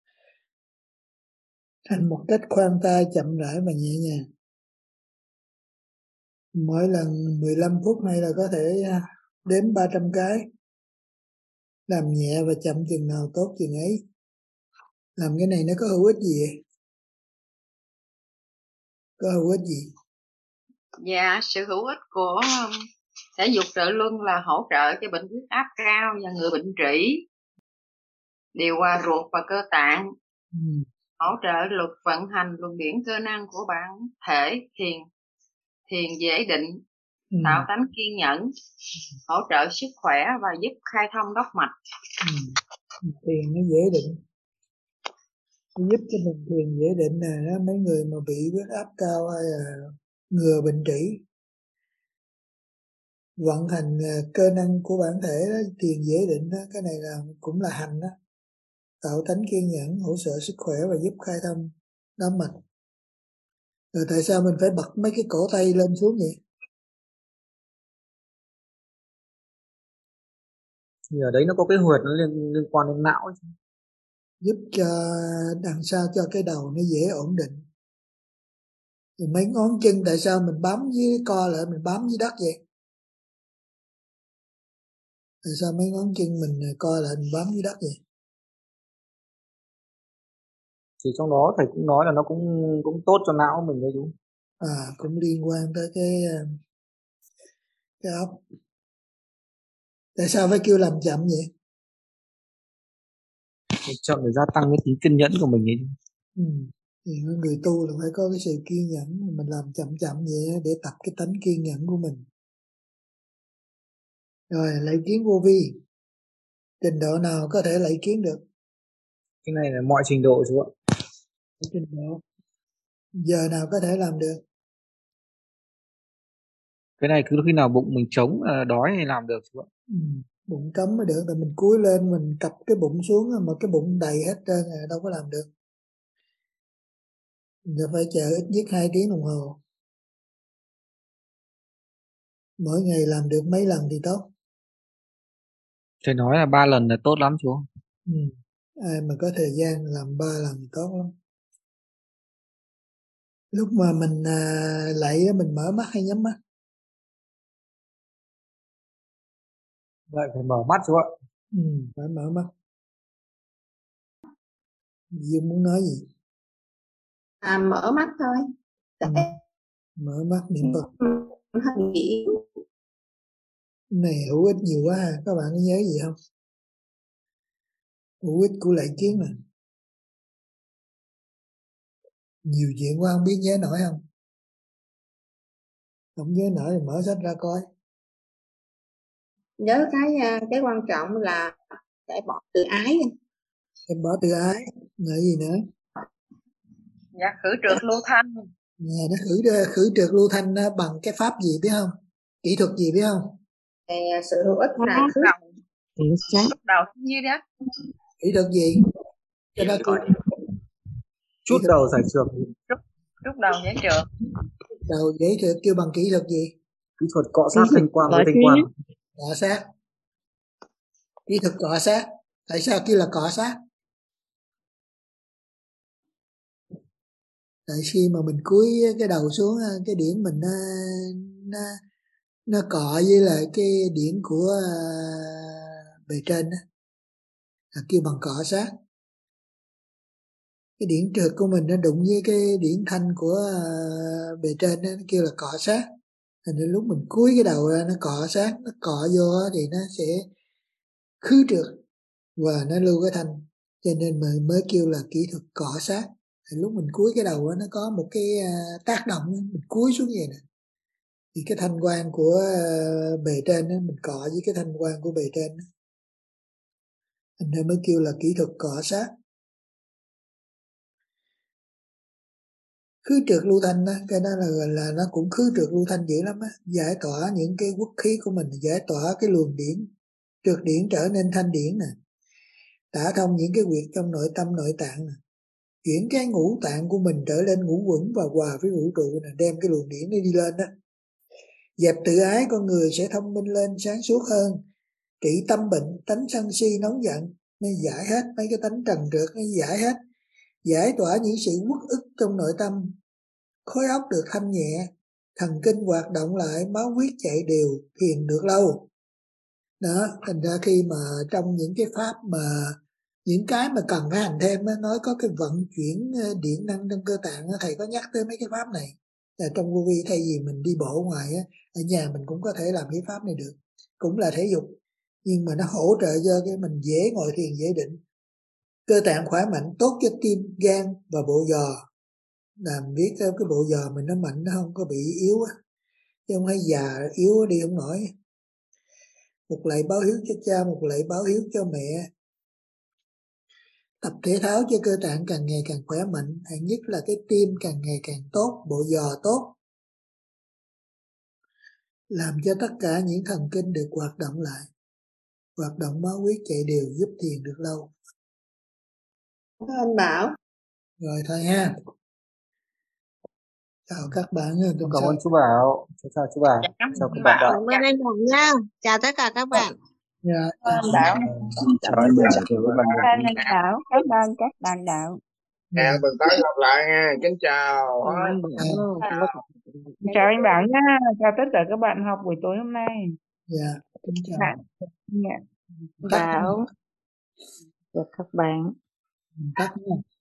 Thành một cách khoan tay, chậm rãi và nhẹ nhàng. Mỗi lần 15 phút hay là có thể đếm 300 cái. Làm nhẹ và chậm chừng nào tốt chừng ấy. Làm cái này nó có hữu ích gì vậy? Có hữu ích gì? Dạ, sự hữu ích của thể dục trợ luân là hỗ trợ cho bệnh huyết áp cao và người bệnh trĩ, điều hòa ruột và cơ tạng, hỗ trợ luật vận hành luồng điển cơ năng của bản thể, thiền dễ định, tạo tánh kiên nhẫn, hỗ trợ sức khỏe và giúp khai thông đốc mạch. Thiền nó dễ định, nó giúp cho mình thiền dễ định nè. Mấy người mà bị huyết áp cao hay là ngừa bệnh trĩ, vận hành cơ năng của bản thể đó, thiền dễ định đó, cái này là cũng là hành đó. Tạo tánh kiên nhẫn, hỗ trợ sức khỏe và giúp khai thông đốc mạch. Rồi tại sao mình phải bật mấy cái cổ tay lên xuống vậy? Thì ở đấy nó có cái huyệt nó liên quan đến não ấy. Giúp cho đằng sau cho cái đầu nó dễ ổn định. Rồi mấy ngón chân tại sao mình bám với co lại, mình bám với đất vậy? Tại sao mấy ngón chân mình co lại, mình bám với đất vậy? Thì trong đó thầy cũng nói là nó cũng tốt cho não mình đấy chú. Cũng liên quan tới cái óc. Tại sao phải kêu làm chậm vậy? Chậm để gia tăng cái tính kiên nhẫn của mình ấy. Thì người tu là phải có cái sự kiên nhẫn, mình làm chậm chậm vậy để tập cái tánh kiên nhẫn của mình. Rồi lạy kiến vô vi, trình độ nào có thể lạy kiến được? Cái này là mọi trình độ chú ạ. Trình độ. Giờ nào có thể làm được? Cái này cứ khi nào bụng mình trống đói thì làm được chú ạ. Bụng trống mới được, là mình cúi lên mình cặp cái bụng xuống mà cái bụng đầy hết trơn rồi đâu có làm được. Mình phải chờ ít nhất 2 tiếng đồng hồ. Mỗi ngày làm được mấy lần thì tốt. Thầy nói là 3 lần là tốt lắm chú. Ai mà có thời gian làm 3 lần thì tốt lắm. Lúc mà mình lạy mình mở mắt hay nhắm mắt? Vậy phải mở mắt chú ạ. Phải mở mắt. Dương muốn nói gì? Mở mắt thôi. Mở mắt niệm Phật. Hơi nghĩ. Này hữu ích nhiều quá ha. Các bạn có nhớ gì không? Hữu ích của lạy kiến nè. Nhiều chuyện quá không biết nhớ nổi không? Không nhớ nổi thì mở sách ra coi. nhớ cái quan trọng là phải bỏ tự ái. Em bỏ tự ái, rồi gì nữa? Dạ, khử trượt lưu thanh. Nó khử trượt lưu thanh bằng cái pháp gì biết không? Kỹ thuật gì biết không? Sự hữu ích là khử Lúc đầu như đó. Kỹ thuật gì? Cho nó Chút đầu giải trượt. Lúc đầu giải trượt. Đầu giải trượt kêu bằng kỹ thuật gì? Kỹ thuật cọ sát thanh quang với thanh quang. Cọ sát. Kỹ thuật cọ sát. Tại sao kêu là cọ sát? Tại khi mà mình cúi cái đầu xuống, cái điển mình nó cọ với lại cái điển của bề trên đó, là kêu bằng cọ sát. Cái điển trượt của mình nó đụng với cái điển thanh của bề trên đó, nó kêu là cọ sát. Thành nên lúc mình cúi cái đầu ra nó cọ sát, nó cọ vô thì nó sẽ khứ trượt và nó lưu cái thanh, cho nên mình mới kêu là kỹ thuật cọ sát. Thì lúc mình cúi cái đầu nó có một cái tác động, mình cúi xuống vậy nè, thì cái thanh quang của bề trên đó, mình cọ với cái thanh quang của bề trên đó, nên mới kêu là kỹ thuật cọ sát. Khứ trượt lưu thanh đó, cái đó là nó cũng khứ trượt lưu thanh dữ lắm á, giải tỏa những cái quốc khí của mình, giải tỏa cái luồng điển, trượt điển trở nên thanh điển nè, đả thông những cái huyệt trong nội tâm nội tạng nè, chuyển cái ngũ tạng của mình trở lên ngũ quẩn và hòa với vũ trụ nè, đem cái luồng điển đi lên đó. Dẹp tự ái, con người sẽ thông minh lên, sáng suốt hơn, trị tâm bệnh, tánh sân si nóng giận, mới giải hết mấy cái tánh trần trượt, nó giải hết, giải tỏa những sự uất ức trong nội tâm, khối óc được thanh nhẹ, thần kinh hoạt động lại, máu huyết chạy đều, thiền được lâu. Đó, thành ra khi mà trong những cái pháp mà những cái mà cần phải hành thêm á, nói có cái vận chuyển điện năng trong cơ tạng á, thầy có nhắc tới mấy cái pháp này. Là trong vô vi thay vì mình đi bộ ngoài á, ở nhà mình cũng có thể làm cái pháp này được, cũng là thể dục, nhưng mà nó hỗ trợ cho cái mình dễ ngồi thiền, dễ định, cơ tạng khỏe mạnh, tốt cho tim, gan và bộ giò. Làm biết cái bộ giò mình nó mạnh, nó không có bị yếu á, chứ không hay già yếu đi không nổi. Một lạy báo hiếu cho cha, một lạy báo hiếu cho mẹ. Tập thể thao cho cơ tạng càng ngày càng khỏe mạnh, hạng nhất là cái tim càng ngày càng tốt, bộ giò tốt, làm cho tất cả những thần kinh được hoạt động lại, hoạt động máu huyết chạy đều, giúp thiền được lâu. Anh Bảo. Rồi thôi ha. Chào các bạn. Cảm ơn chú Bảo. Chào chú Bảo. Chào các bạn. Cảm ơn anh Bảo nha. Chào tất cả các bạn. Dạ. Bảo. Chào anh Bảo. Chào các bạn. Cảm ơn Bảo. Cảm ơn các bạn đạo. Tuần tới gặp lại nha. Kính chào. Chào anh Bảo nha. Chào tất cả các bạn học buổi tối hôm nay. Dạ. Kính chào. Dạ. Bảo. Chào các bạn. Tắt nha.